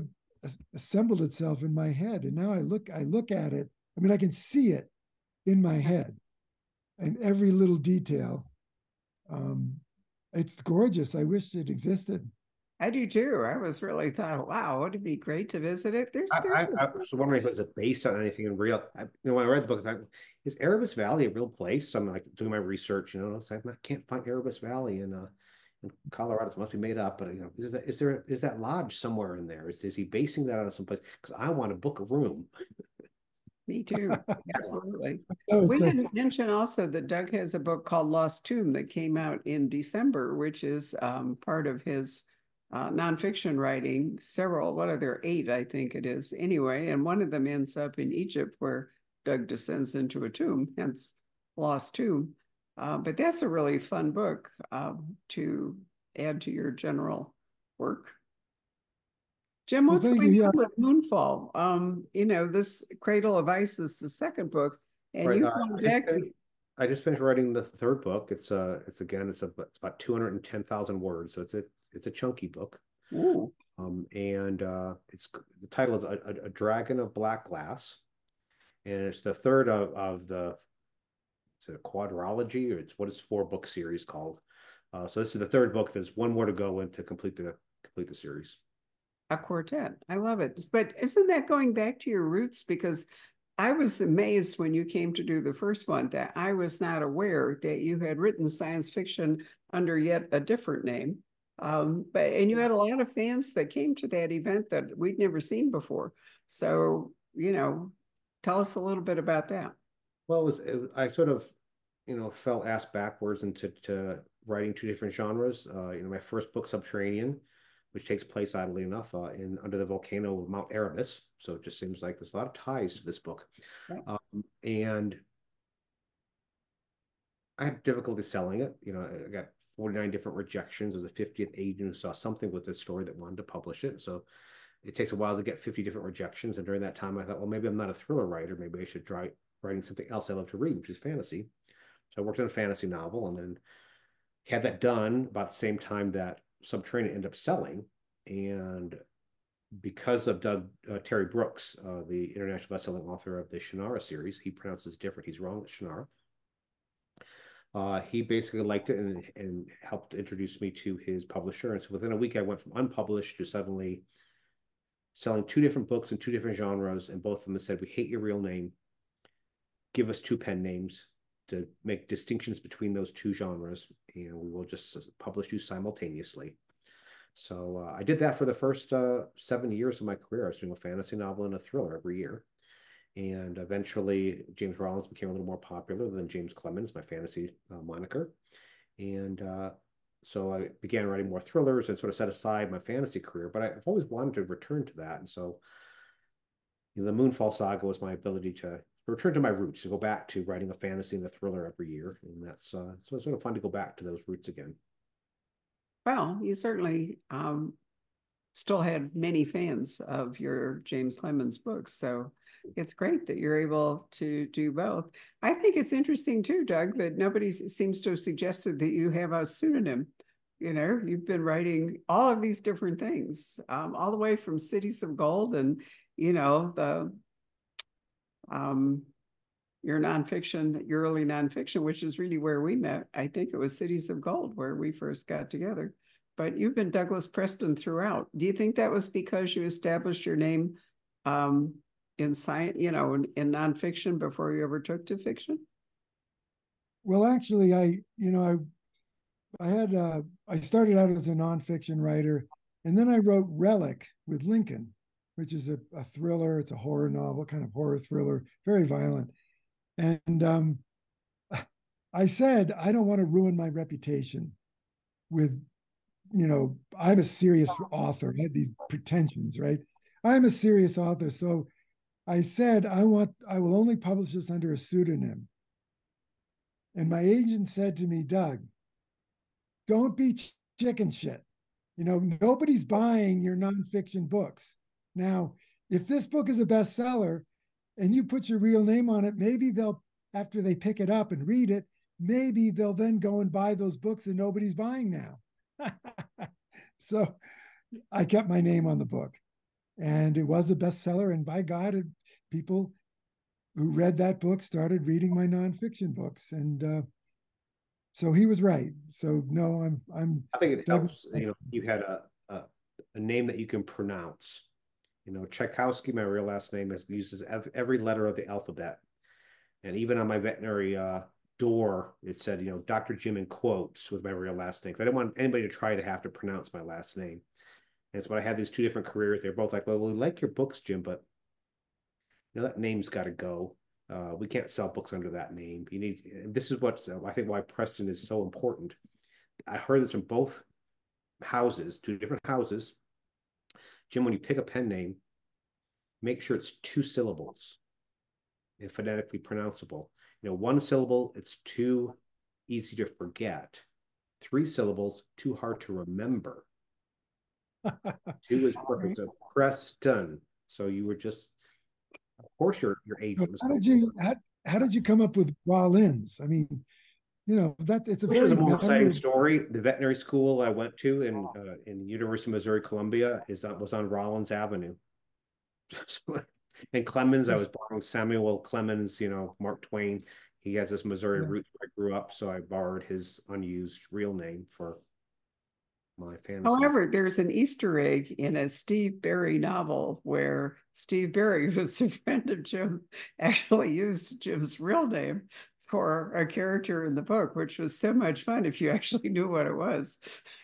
assembled itself in my head. And now I look, I look at it. I mean, I can see it in my head and every little detail. Um, it's gorgeous. I wish it existed. I do too. I was really thought, wow, would it be great to visit it? There's, I, there's I, I was wondering if it was based on anything in real. I, you know, when I read the book, I thought, is Erebus Valley a real place? So I'm like doing my research, you know, so I can't find Erebus Valley in uh in Colorado. It must be made up, but you know, is that is there is that lodge somewhere in there? Is is he basing that on someplace? Because I want to book a room. Me too. Absolutely. Oh, We it's a- didn't mention also that Doug has a book called Lost Tomb that came out in December, which is um, part of his uh, nonfiction writing. Several, what are there? Eight, I think it is. Anyway, and one of them ends up in Egypt, where Doug descends into a tomb, hence Lost Tomb. Uh, but that's a really fun book uh, to add to your general work. Jim, Well, what's thank going you. on Yeah. with Moonfall? Um, you know, this Cradle of Ice is the second book, and Right, you've uh, gone I just back. finished- I just finished writing the third book. It's uh it's again it's a it's about two hundred ten thousand words, so it's a it's a chunky book. Ooh, Um, and uh, it's the title is a, a, a Dragon of Black Glass, and it's the third of of the it's a quadrology, or it's what is four book series called. Uh, so this is the third book. There's one more to go in to complete the complete the series. a quartet. I love it. But isn't that going back to your roots? Because I was amazed when you came to do the first one that I was not aware that you had written science fiction under yet a different name. Um, but and you had a lot of fans that came to that event that we'd never seen before. So, you know, tell us a little bit about that. Well, it was, it, I sort of, you know, fell ass backwards into to writing two different genres. Uh, you know, my first book, Subterranean, which takes place, oddly enough, uh, in under the volcano of Mount Erebus. So it just seems like there's a lot of ties to this book. Right. Um, and I had difficulty selling it. You know, I got forty-nine different rejections. There's a fiftieth agent who saw something with this story that wanted to publish it. So it takes a while to get fifty different rejections. And during that time, I thought, well, maybe I'm not a thriller writer. Maybe I should try writing something else I love to read, which is fantasy. So I worked on a fantasy novel and then had that done about the same time that Subterranean ended up selling. And because of Doug uh, Terry Brooks, uh, the international bestselling author of the Shannara series, he pronounces different. He's wrong at Shannara. Uh, he basically liked it and, and helped introduce me to his publisher. And so within a week, I went from unpublished to suddenly selling two different books in two different genres. And both of them said, we hate your real name. Give us two pen names to make distinctions between those two genres. And we will just publish you simultaneously. So uh, I did that for the first uh, seven years of my career. I was doing a fantasy novel and a thriller every year. And eventually, James Rollins became a little more popular than James Clemens, my fantasy uh, moniker. And uh, so I began writing more thrillers and sort of set aside my fantasy career. But I've always wanted to return to that. And so you know, the Moonfall Saga was my ability to return to my roots, to go back to writing a fantasy and a thriller every year. And that's uh, so it's sort of fun to go back to those roots again. Well, you certainly um, still had many fans of your James Clemens books. So it's great that you're able to do both. I think it's interesting too, Doug, that nobody seems to have suggested that you have a pseudonym. You know, you've been writing all of these different things, um, all the way from Cities of Gold and, you know, the um, your nonfiction, your early nonfiction, which is really where we met. I think it was Cities of Gold where we first got together. But you've been Douglas Preston throughout. Do you think that was because you established your name um, in science, you know, in, in nonfiction before you ever took to fiction? Well, actually, I, you know, I, I had, uh, I started out as a nonfiction writer, and then I wrote Relic with Lincoln, which is a, a thriller. It's a horror novel, kind of horror thriller, very violent. And um, I said, I don't want to ruin my reputation with, you know, I'm a serious author. I had these pretensions, right? I'm a serious author. So I said, I want, I will only publish this under a pseudonym. And my agent said to me, Doug, don't be ch- chicken shit. You know, nobody's buying your nonfiction books. Now, if this book is a bestseller and you put your real name on it, maybe they'll, after they pick it up and read it, maybe they'll then go and buy those books that nobody's buying now. So I kept my name on the book. and it was a bestseller. And by God, it, people who read that book started reading my nonfiction books, and uh, so he was right. So no, I'm I'm. I think it Doug, helps. You know, you had a, a a name that you can pronounce. You know, Tchaikovsky, my real last name, is uses every letter of the alphabet, and even on my veterinary uh, door, it said, you know, Doctor Jim in quotes with my real last name. I didn't want anybody to try to have to pronounce my last name. And so when I had these two different careers, they're both like, well, we like your books, Jim, but you know that name's got to go. Uh, we can't sell books under that name. You need. This is what uh, I think why Preston is so important. I heard this from both houses, two different houses. Jim, when you pick a pen name, make sure it's two syllables and phonetically pronounceable. You know, one syllable, it's too easy to forget. Three syllables, too hard to remember. Two is perfect. So Preston. So you were just, of course, your your agent. how did you how, how did you come up with Rollins? I mean, you know that it's a very a more exciting memorable... story. The veterinary school I went to in uh, in University of Missouri Columbia is on, was on Rollins Avenue. And Clemens, I was borrowing Samuel Clemens, you know, Mark Twain. He has this Missouri yeah. roots where I grew up, so I borrowed his unused real name for my fantasy. However, there's an Easter egg in a Steve Berry novel where Steve Berry, who's a friend of Jim, actually used Jim's real name for a character in the book, which was so much fun if you actually knew what it was.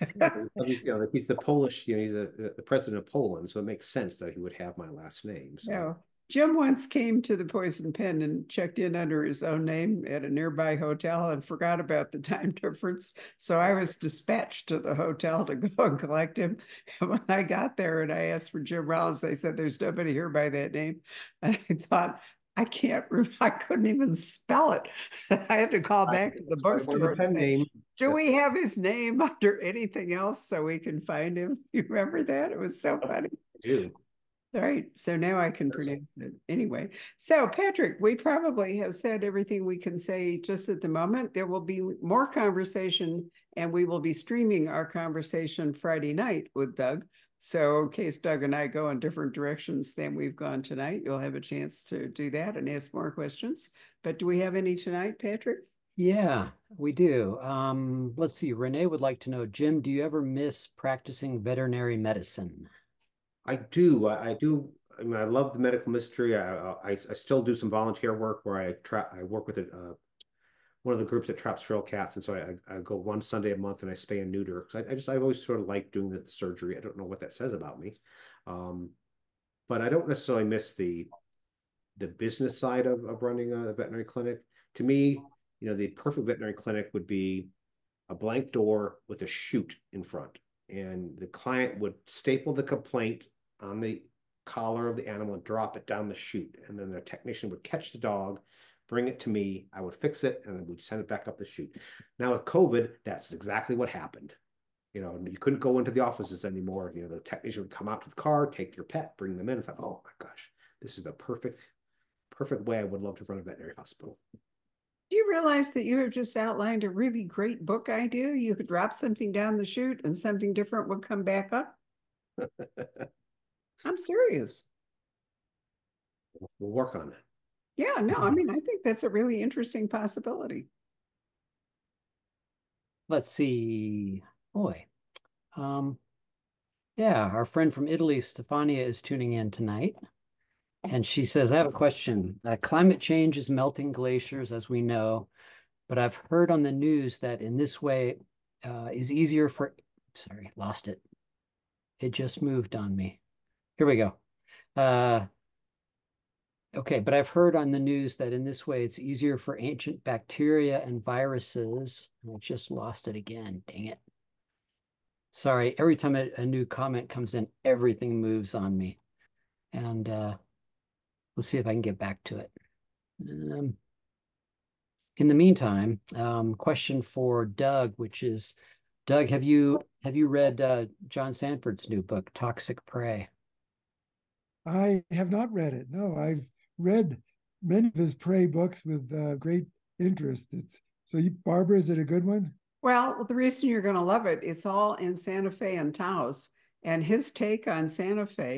he's, you know, he's the Polish, you know, he's a, the president of Poland, so it makes sense that he would have my last name. So. Yeah. Jim once came to the Poison Pen and checked in under his own name at a nearby hotel and forgot about the time difference. So I was dispatched to the hotel to go and collect him. And when I got there and I asked for Jim Rollins, they said, there's nobody here by that name. And I thought, I can't, I couldn't even spell it. I had to call back to the bookstore. The name. Do we have his name under anything else so we can find him? You remember that? It was so funny. I do. All right, so now I can pronounce it. Anyway, so Patrick, we probably have said everything we can say just at the moment. There will be more conversation, and we will be streaming our conversation Friday night with Doug. So in case Doug and I go in different directions than we've gone tonight, you'll have a chance to do that and ask more questions. But do we have any tonight, Patrick? Yeah, we do. Um, let's see. Renee would like to know, Jim, do you ever miss practicing veterinary medicine? I do. I, I do. I mean, I love the medical mystery. I, I, I still do some volunteer work where I tra I work with it, uh, one of the groups that traps feral cats. And so I, I go one Sunday a month and I spay and neuter. Because I, I just, I've always sort of liked doing the surgery. I don't know what that says about me. Um, but I don't necessarily miss the, the business side of, of running a veterinary clinic. To me, you know, the perfect veterinary clinic would be a blank door with a chute in front. And the client would staple the complaint on the collar of the animal and drop it down the chute. And then the technician would catch the dog, bring it to me, I would fix it, and then we'd send it back up the chute. Now with COVID, that's exactly what happened. You know, you couldn't go into the offices anymore. You know, the technician would come out to the car, take your pet, bring them in. And thought, oh my gosh, this is the perfect, perfect way I would love to run a veterinary hospital. Do you realize that you have just outlined a really great book idea? You could drop something down the chute and something different would come back up. I'm serious. We'll work on it. Yeah, no, I mean, I think that's a really interesting possibility. Let's see. Boy. Um, yeah, our friend from Italy, Stefania, is tuning in tonight. And she says, I have a question. Uh, climate change is melting glaciers, as we know, but I've heard on the news that in this way uh, is easier for, sorry, lost it. It just moved on me. Here we go. Uh, okay, but I've heard on the news that in this way it's easier for ancient bacteria and viruses. I just lost it again, dang it. Sorry, every time a, a new comment comes in, everything moves on me. And uh, let's see if I can get back to it. Um, in the meantime, um, question for Doug, which is, Doug, have you have you read uh, John Sanford's new book, Toxic Prey? I have not read it. No, I've read many of his prey books with uh, great interest. It's so, you, Barbara, is it a good one? Well, the reason you're going to love it, it's all in Santa Fe and Taos, and his take on Santa Fe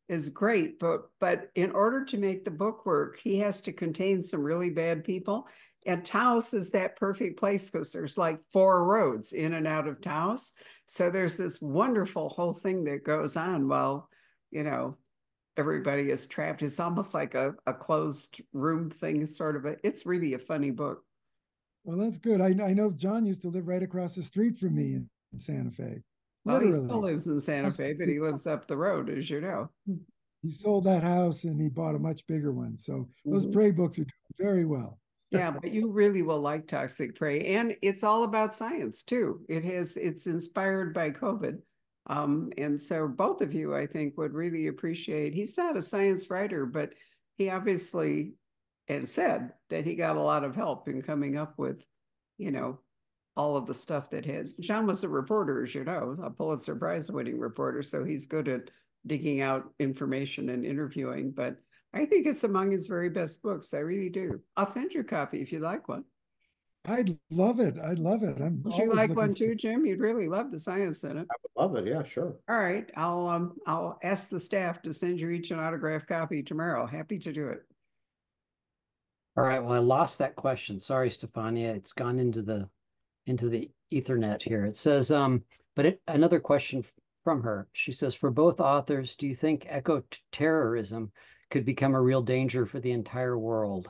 is great, but but in order to make the book work, he has to contain some really bad people. And Taos is that perfect place because there's like four roads in and out of Taos. So there's this wonderful whole thing that goes on while, you know, everybody is trapped. It's almost like a, a closed room thing, sort of. A, it's really a funny book. Well, that's good. I, I know John used to live right across the street from me in, in Santa Fe. Well, he Literally. still lives in Santa Fe, but he lives up the road, as you know. He sold that house and he bought a much bigger one. So those Mhm. Prey books are doing very well. Yeah, but you really will like Toxic Prey. And it's all about science too. It has, it's inspired by COVID. Um, and so both of you, I think, would really appreciate, he's not a science writer, but he obviously and said that he got a lot of help in coming up with, you know, all of the stuff that has. John was a reporter, as you know, a Pulitzer Prize winning reporter. So he's good at digging out information and interviewing, but I think it's among his very best books. I really do. I'll send you a copy if you'd like one. I'd love it. I'd love it. I'm Would you always like looking one for- too, Jim? You'd really love the science in it. I would love it. Yeah, sure. All right. I'll um I'll ask the staff to send you each an autographed copy tomorrow. Happy to do it. All right. Well, I lost that question. Sorry, Stefania. It's gone into the into the Ethernet here. It says, um, but it, another question from her. She says, for both authors, do you think eco-terrorism could become a real danger for the entire world?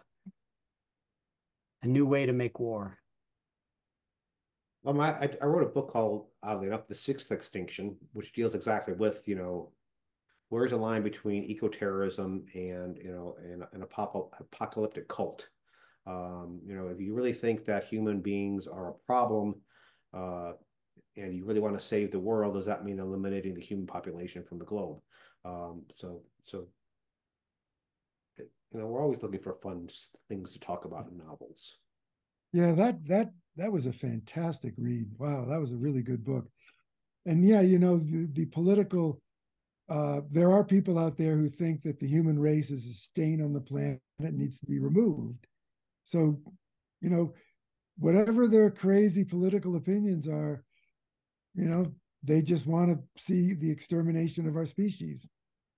A new way to make war. Um, I I wrote a book called, oddly enough, The Sixth Extinction, which deals exactly with, you know, where's the line between eco-terrorism and, you know, an, an apocalyptic cult. Um, you know, if you really think that human beings are a problem, uh, and you really want to save the world, does that mean eliminating the human population from the globe? Um, so, so, it, you know, we're always looking for fun things to talk about in novels. Yeah, that that that was a fantastic read. Wow, that was a really good book. And yeah, you know, the, the political, uh, there are people out there who think that the human race is a stain on the planet and needs to be removed. So, you know, whatever their crazy political opinions are, you know, they just want to see the extermination of our species.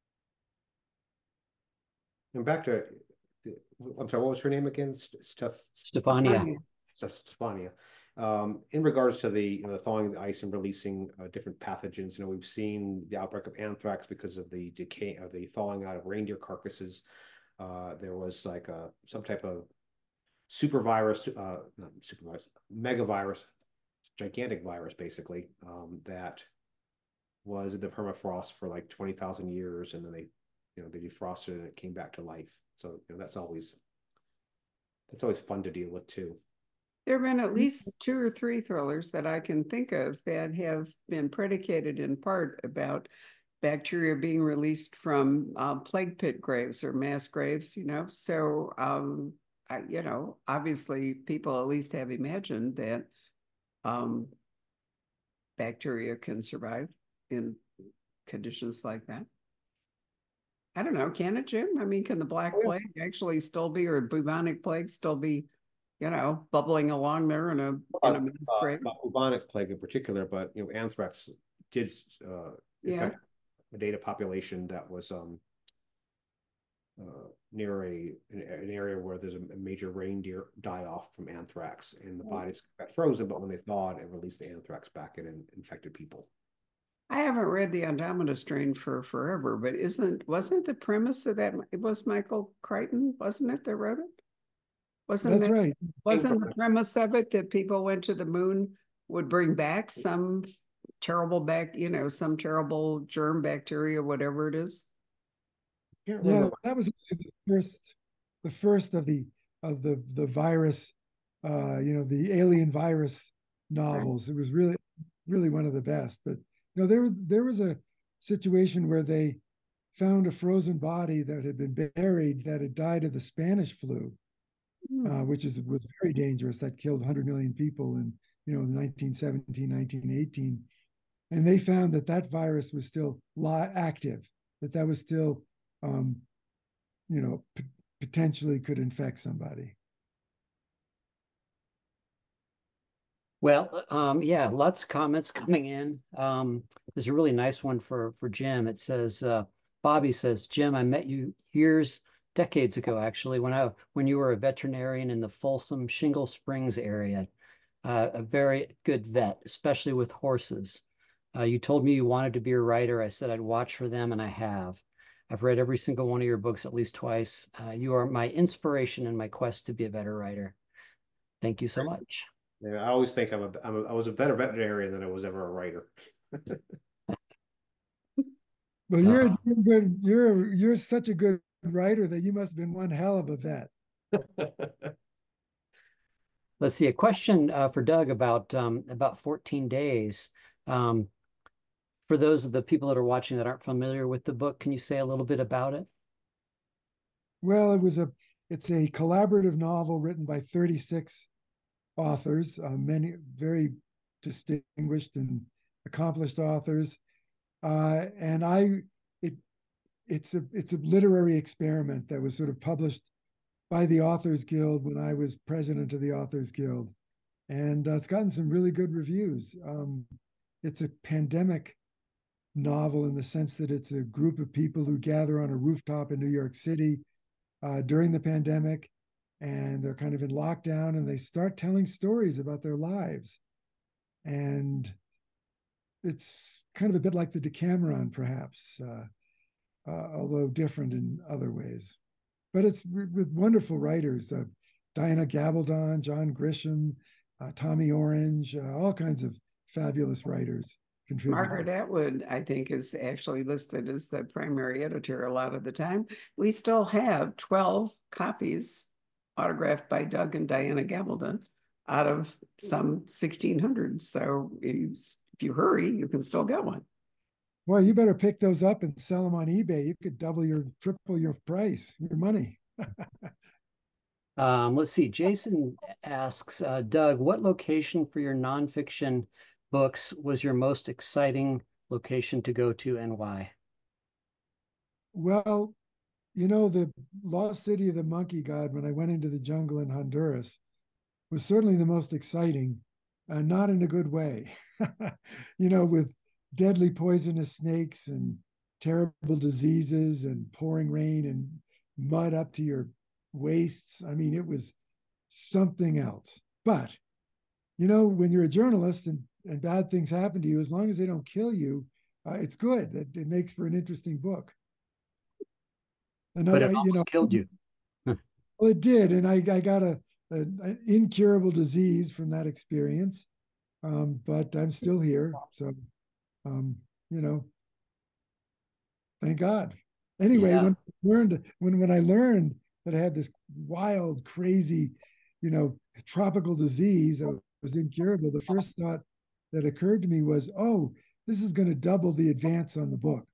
And back to, I'm sorry, what was her name again? Steph Stefania. Stefania. Um, in regards to the, you know, the thawing of the ice and releasing uh, different pathogens, you know, we've seen the outbreak of anthrax because of the decay of the thawing out of reindeer carcasses. Uh, there was like a some type of super virus, uh, not super virus, megavirus, gigantic virus, basically, um, that was in the permafrost for like twenty thousand years, and then they, you know, they defrosted and it came back to life. So, you know, that's always that's always fun to deal with too. There have been at least two or three thrillers that I can think of that have been predicated in part about bacteria being released from uh, plague pit graves or mass graves, you know. So, um, I, you know, obviously people at least have imagined that um, bacteria can survive in conditions like that. I don't know, can it, Jim? I mean, can the Black Oh, yeah. Plague actually still be, or bubonic plague still be, you know, bubbling along there in a in a mass Uh, grave? uh, bubonic plague in particular, but you know, anthrax did uh, Yeah. affect a data population that was um, uh, near a an, an area where there's a, a major reindeer die off from anthrax, and the bodies got frozen, but when they thawed, it released the anthrax back and in, infected people. I haven't read the Andromeda Strain for forever, but isn't wasn't the premise of that, it was Michael Crichton, wasn't it, that wrote it? Wasn't That's that, right. wasn't the premise of it that people went to the moon would bring back some terrible back, you know, some terrible germ, bacteria, whatever it is? Can't Yeah, remember. that was really the first, the first of the of the the virus, uh, you know, the alien virus novels. It was really, really one of the best. But you know, there was there was a situation where they found a frozen body that had been buried that had died of the Spanish flu, Hmm. uh, which is was very dangerous. That killed one hundred million people in, you know, nineteen seventeen, nineteen eighteen, and they found that that virus was still li- active, that that was still, um, you know, p- potentially could infect somebody. Well, um, yeah, lots of comments coming in. Um, there's a really nice one for for Jim. It says, uh, Bobby says, Jim, I met you years, decades ago, actually, when I when you were a veterinarian in the Folsom Shingle Springs area. Uh, a very good vet, especially with horses. Uh, you told me you wanted to be a writer. I said I'd watch for them, and I have. I've read every single one of your books at least twice. Uh, you are my inspiration in my quest to be a better writer. Thank you so much. Yeah, I always think I'm a, I'm a I was a better veterinarian than I was ever a writer. Well, you're Uh, a good, you're you're such a good writer that you must have been one hell of a vet. let's see, a question uh, for Doug about um, about fourteen days. Um, for those of the people that are watching that aren't familiar with the book, can you say a little bit about it? Well, it was a it's a collaborative novel written by thirty-six authors, uh, many very distinguished and accomplished authors. Uh, and I it it's a it's a literary experiment that was sort of published by the Authors Guild when I was president of the Authors Guild, and uh, it's gotten some really good reviews. Um, it's a pandemic novel in the sense that it's a group of people who gather on a rooftop in New York City uh, during the pandemic, and they're kind of in lockdown, and they start telling stories about their lives. And it's kind of a bit like the Decameron, perhaps, uh, uh, although different in other ways. But it's with wonderful writers, uh, Diana Gabaldon, John Grisham, uh, Tommy Orange, uh, all kinds of fabulous writers contributing. Margaret Atwood, I think, is actually listed as the primary editor a lot of the time. We still have twelve copies autographed by Doug and Diana Gabaldon out of some sixteen hundred. So if you hurry, you can still get one. Well, you better pick those up and sell them on eBay. You could double your, triple your price, your money. Um, let's see. Jason asks, uh, Doug, what location for your nonfiction books was your most exciting location to go to, and why? Well, you know, the Lost City of the Monkey God, when I went into the jungle in Honduras, was certainly the most exciting, uh, not in a good way. You know, with deadly poisonous snakes and terrible diseases and pouring rain and mud up to your waists. I mean, it was something else. But, you know, when you're a journalist and, and bad things happen to you, as long as they don't kill you, uh, it's good. It, it makes for an interesting book. And But I, it you know, almost killed you. well, it did, and I, I got a, a an incurable disease from that experience. Um, but I'm still here, so um, you know, thank God. Anyway, Yeah. when I learned when when I learned that I had this wild, crazy, you know, tropical disease that was incurable, the first thought that occurred to me was, "Oh, this is going to double the advance on the book."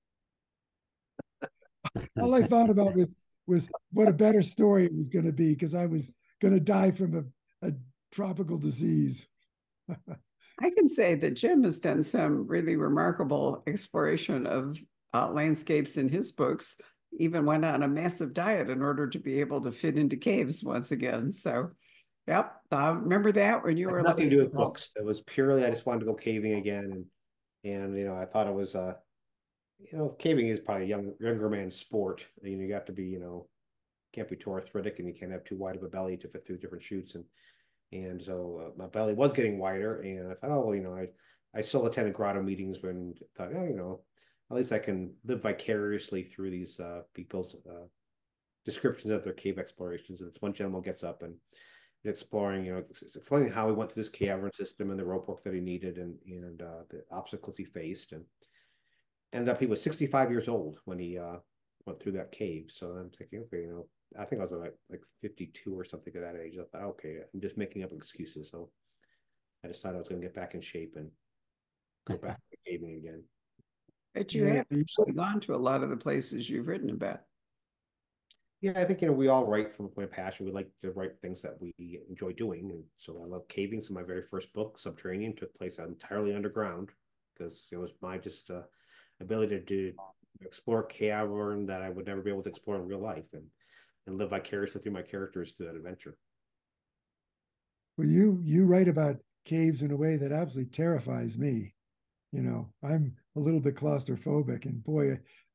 All I thought about was was what a better story it was going to be because I was going to die from a, a tropical disease. I can say that Jim has done some really remarkable exploration of uh, landscapes in his books, even went on a massive diet in order to be able to fit into caves once again. So, yep, uh, remember that when you were Nothing like, to do with books. It was purely I just wanted to go caving again, and and you know I thought it was uh you know caving is probably a young younger man's sport. You know, you got to be you know can't be too arthritic and you can't have too wide of a belly to fit through different chutes and and so uh, my belly was getting wider and I thought oh well, you know I I still attended grotto meetings when I thought oh you know at least I can live vicariously through these uh, people's uh, descriptions of their cave explorations. And this one gentleman gets up and exploring, you know, explaining how he went through this cavern system and the rope work that he needed and and uh, the obstacles he faced, and ended up he was sixty-five years old when he uh, went through that cave. So I'm thinking, okay, you know, I think I was like like fifty-two or something at that age. I thought, okay, I'm just making up excuses. So I decided I was going to get back in shape and go back to caving again. but you Yeah, have actually gone to a lot of the places you've written about. Yeah, I think you know we all write from a point of passion. We like to write things that we enjoy doing, and so I love caving. So my very first book, Subterranean, took place entirely underground because it was my just uh, ability to do, explore cavern that I would never be able to explore in real life, and and live vicariously through my characters through that adventure. well, you you write about caves in a way that absolutely terrifies me. You know, I'm a little bit claustrophobic, and boy,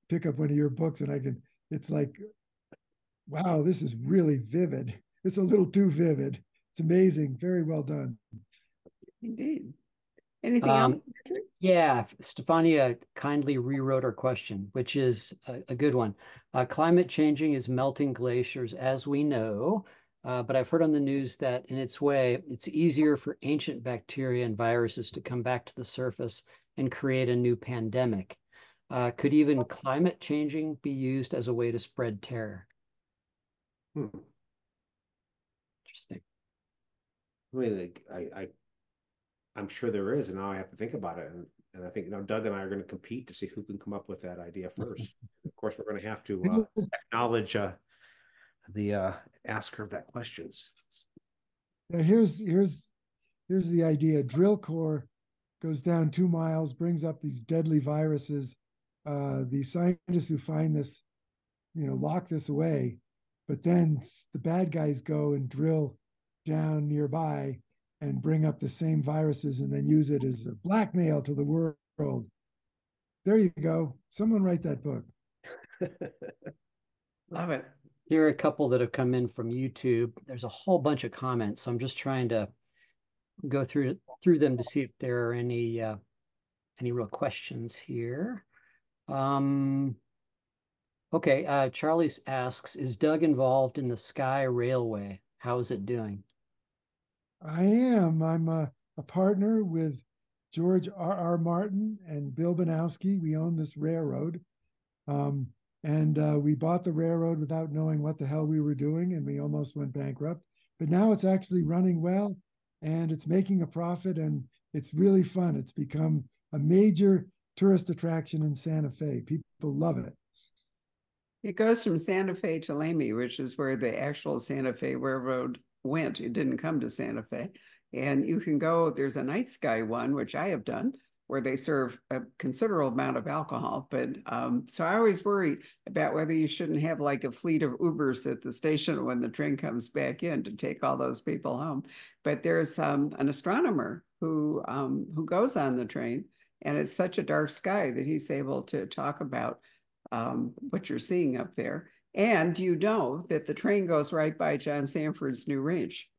pick up one of your books and I can, it's like, wow, this is really vivid. It's a little too vivid. It's amazing. Very well done. Indeed. Anything Um, else, Patrick? Yeah, Stefania kindly rewrote our question, which is a, a good one. Uh, climate changing is melting glaciers, as we know, uh, but I've heard on the news that in its way, it's easier for ancient bacteria and viruses to come back to the surface and create a new pandemic. Uh, could even climate changing be used as a way to spread terror? Hmm. Interesting. I mean, like, I, I, I'm sure there is, and now I have to think about it. And, and I think, you know, Doug and I are going to compete to see who can come up with that idea first. Of course, we're going to have to uh, acknowledge uh, the uh, asker of that questions. Now here's here's here's the idea. Drill core goes down two miles, brings up these deadly viruses. Uh, the scientists who find this, you know, lock this away, but then the bad guys go and drill down nearby and bring up the same viruses and then use it as a blackmail to the world. There you go. Someone write that book. Love it. Here are a couple that have come in from YouTube. There's a whole bunch of comments, so I'm just trying to go through through them to see if there are any uh, any real questions here. Um, okay, uh, Charlie asks, is Doug involved in the Sky Railway? How is it doing? I am. I'm a, a partner with George R. R. Martin and Bill Banowski. We own this railroad. Um, and uh, we bought the railroad without knowing what the hell we were doing, and we almost went bankrupt. But now it's actually running well, and it's making a profit, and it's really fun. It's become a major tourist attraction in Santa Fe. People love it. It goes from Santa Fe to Lamy, which is where the actual Santa Fe Railroad went. It didn't come to Santa Fe. And you can go, there's a night sky one, which I have done, where they serve a considerable amount of alcohol. But um, so I always worry about whether you shouldn't have like a fleet of Ubers at the station when the train comes back in to take all those people home. But there's um, an astronomer who um, who goes on the train, and it's such a dark sky that he's able to talk about um, what you're seeing up there. And you know that the train goes right by John Sanford's new ranch.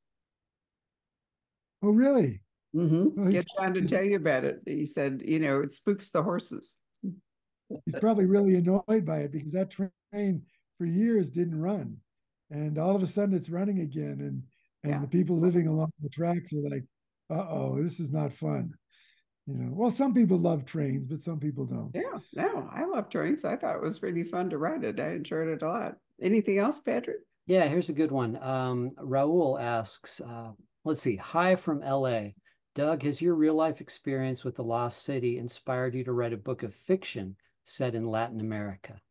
Oh, really? Mm-hmm. Well, Get John to tell you about it. He said, you know, it spooks the horses. He's probably really annoyed by it because that train for years didn't run. And all of a sudden it's running again. And, and Yeah. the people living along the tracks are like, uh-oh, this is not fun. You know, well, some people love trains, but some people don't. Yeah, no, I love trains. I thought it was really fun to ride it. I enjoyed it a lot. Anything else, Patrick? Yeah, here's a good one. Um, Raul asks, uh, let's see, hi from L A. Doug, has your real life experience with the Lost City inspired you to write a book of fiction set in Latin America?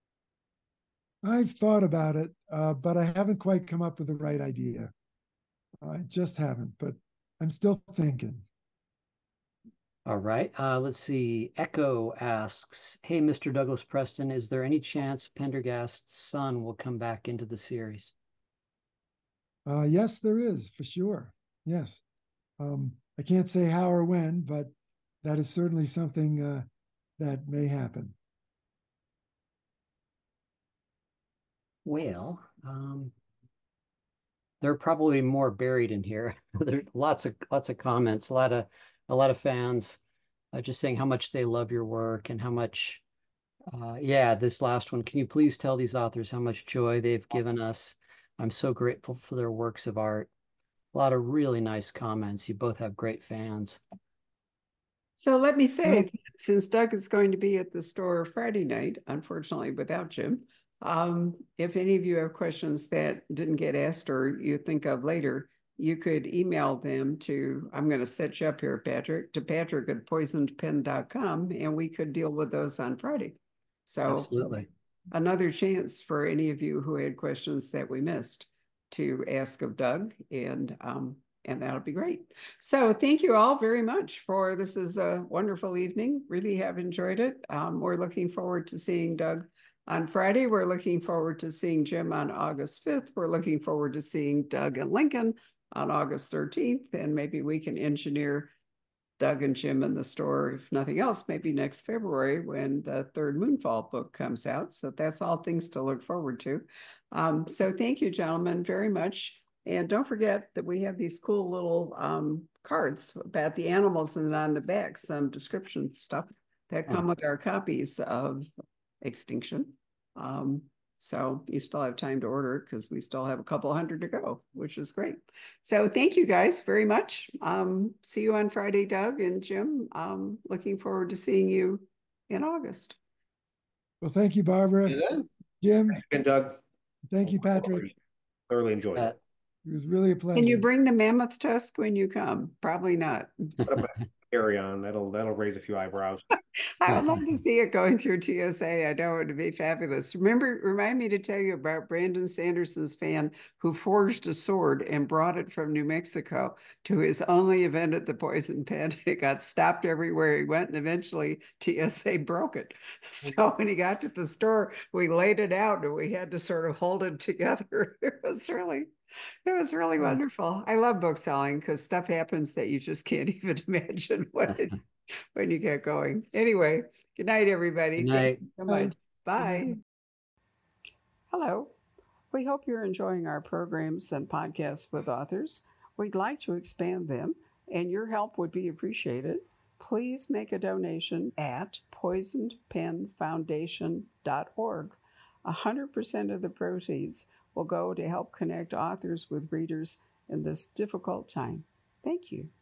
I've thought about it, uh, but I haven't quite come up with the right idea. I just haven't, but I'm still thinking. All right. Uh, let's see. Echo asks, hey, Mister Douglas Preston, is there any chance Pendergast's son will come back into the series? Uh, yes, there is, for sure. Yes. Um, I can't say how or when, but that is certainly something uh, that may happen. Well, um, there are probably more buried in here. There's lots of lots of comments, a lot of a lot of fans uh, just saying how much they love your work and how much. Uh, yeah, this last one. Can you please tell these authors how much joy they've given us? I'm so grateful for their works of art. A lot of really nice comments. You both have great fans. So let me say, Well, since Doug is going to be at the store Friday night, unfortunately without Jim, um, if any of you have questions that didn't get asked or you think of later, you could email them to, I'm going to set you up here, Patrick, to Patrick at poisoned pen dot com, and we could deal with those on Friday. So Absolutely. another chance for any of you who had questions that we missed to ask of Doug, and um, and that'll be great. So thank you all very much for, this is a wonderful evening. Really have enjoyed it. Um, we're looking forward to seeing Doug on Friday. We're looking forward to seeing Jim on August fifth. We're looking forward to seeing Doug and Lincoln on August thirteenth, and maybe we can engineer Doug and Jim in the store, if nothing else, maybe next February when the third Moonfall book comes out. So that's all things to look forward to. Um, so thank you, gentlemen, very much. And don't forget that we have these cool little um, cards about the animals, and on the back, some description stuff that come with our copies of Extinction. Um, so you still have time to order because we still have a couple hundred to go, which is great. So thank you guys very much. Um, see you on Friday, Doug and Jim. Um, looking forward to seeing you in August. Well, thank you, Barbara. Jim. And Doug. Thank you, Patrick. Thoroughly enjoyed Uh, it. It was really a pleasure. Can you bring the mammoth tusk when you come? Probably not. Carry on. That'll that'll raise a few eyebrows. I would love to see it going through T S A. I know it would be fabulous. Remember, remind me to tell you about Brandon Sanderson's fan who forged a sword and brought it from New Mexico to his only event at the Poison Pen. It got stopped everywhere he went, and eventually T S A broke it. So when he got to the store, we laid it out and we had to sort of hold it together. It was really It was really wonderful. I love book selling because stuff happens that you just can't even imagine when, it, when you get going. Anyway, good night, everybody. Good night. Thank you so much. Bye. Hello. We hope you're enjoying our programs and podcasts with authors. We'd like to expand them, and your help would be appreciated. Please make a donation at poisoned pen foundation dot org. one hundred percent of the proceeds will go to help connect authors with readers in this difficult time. Thank you.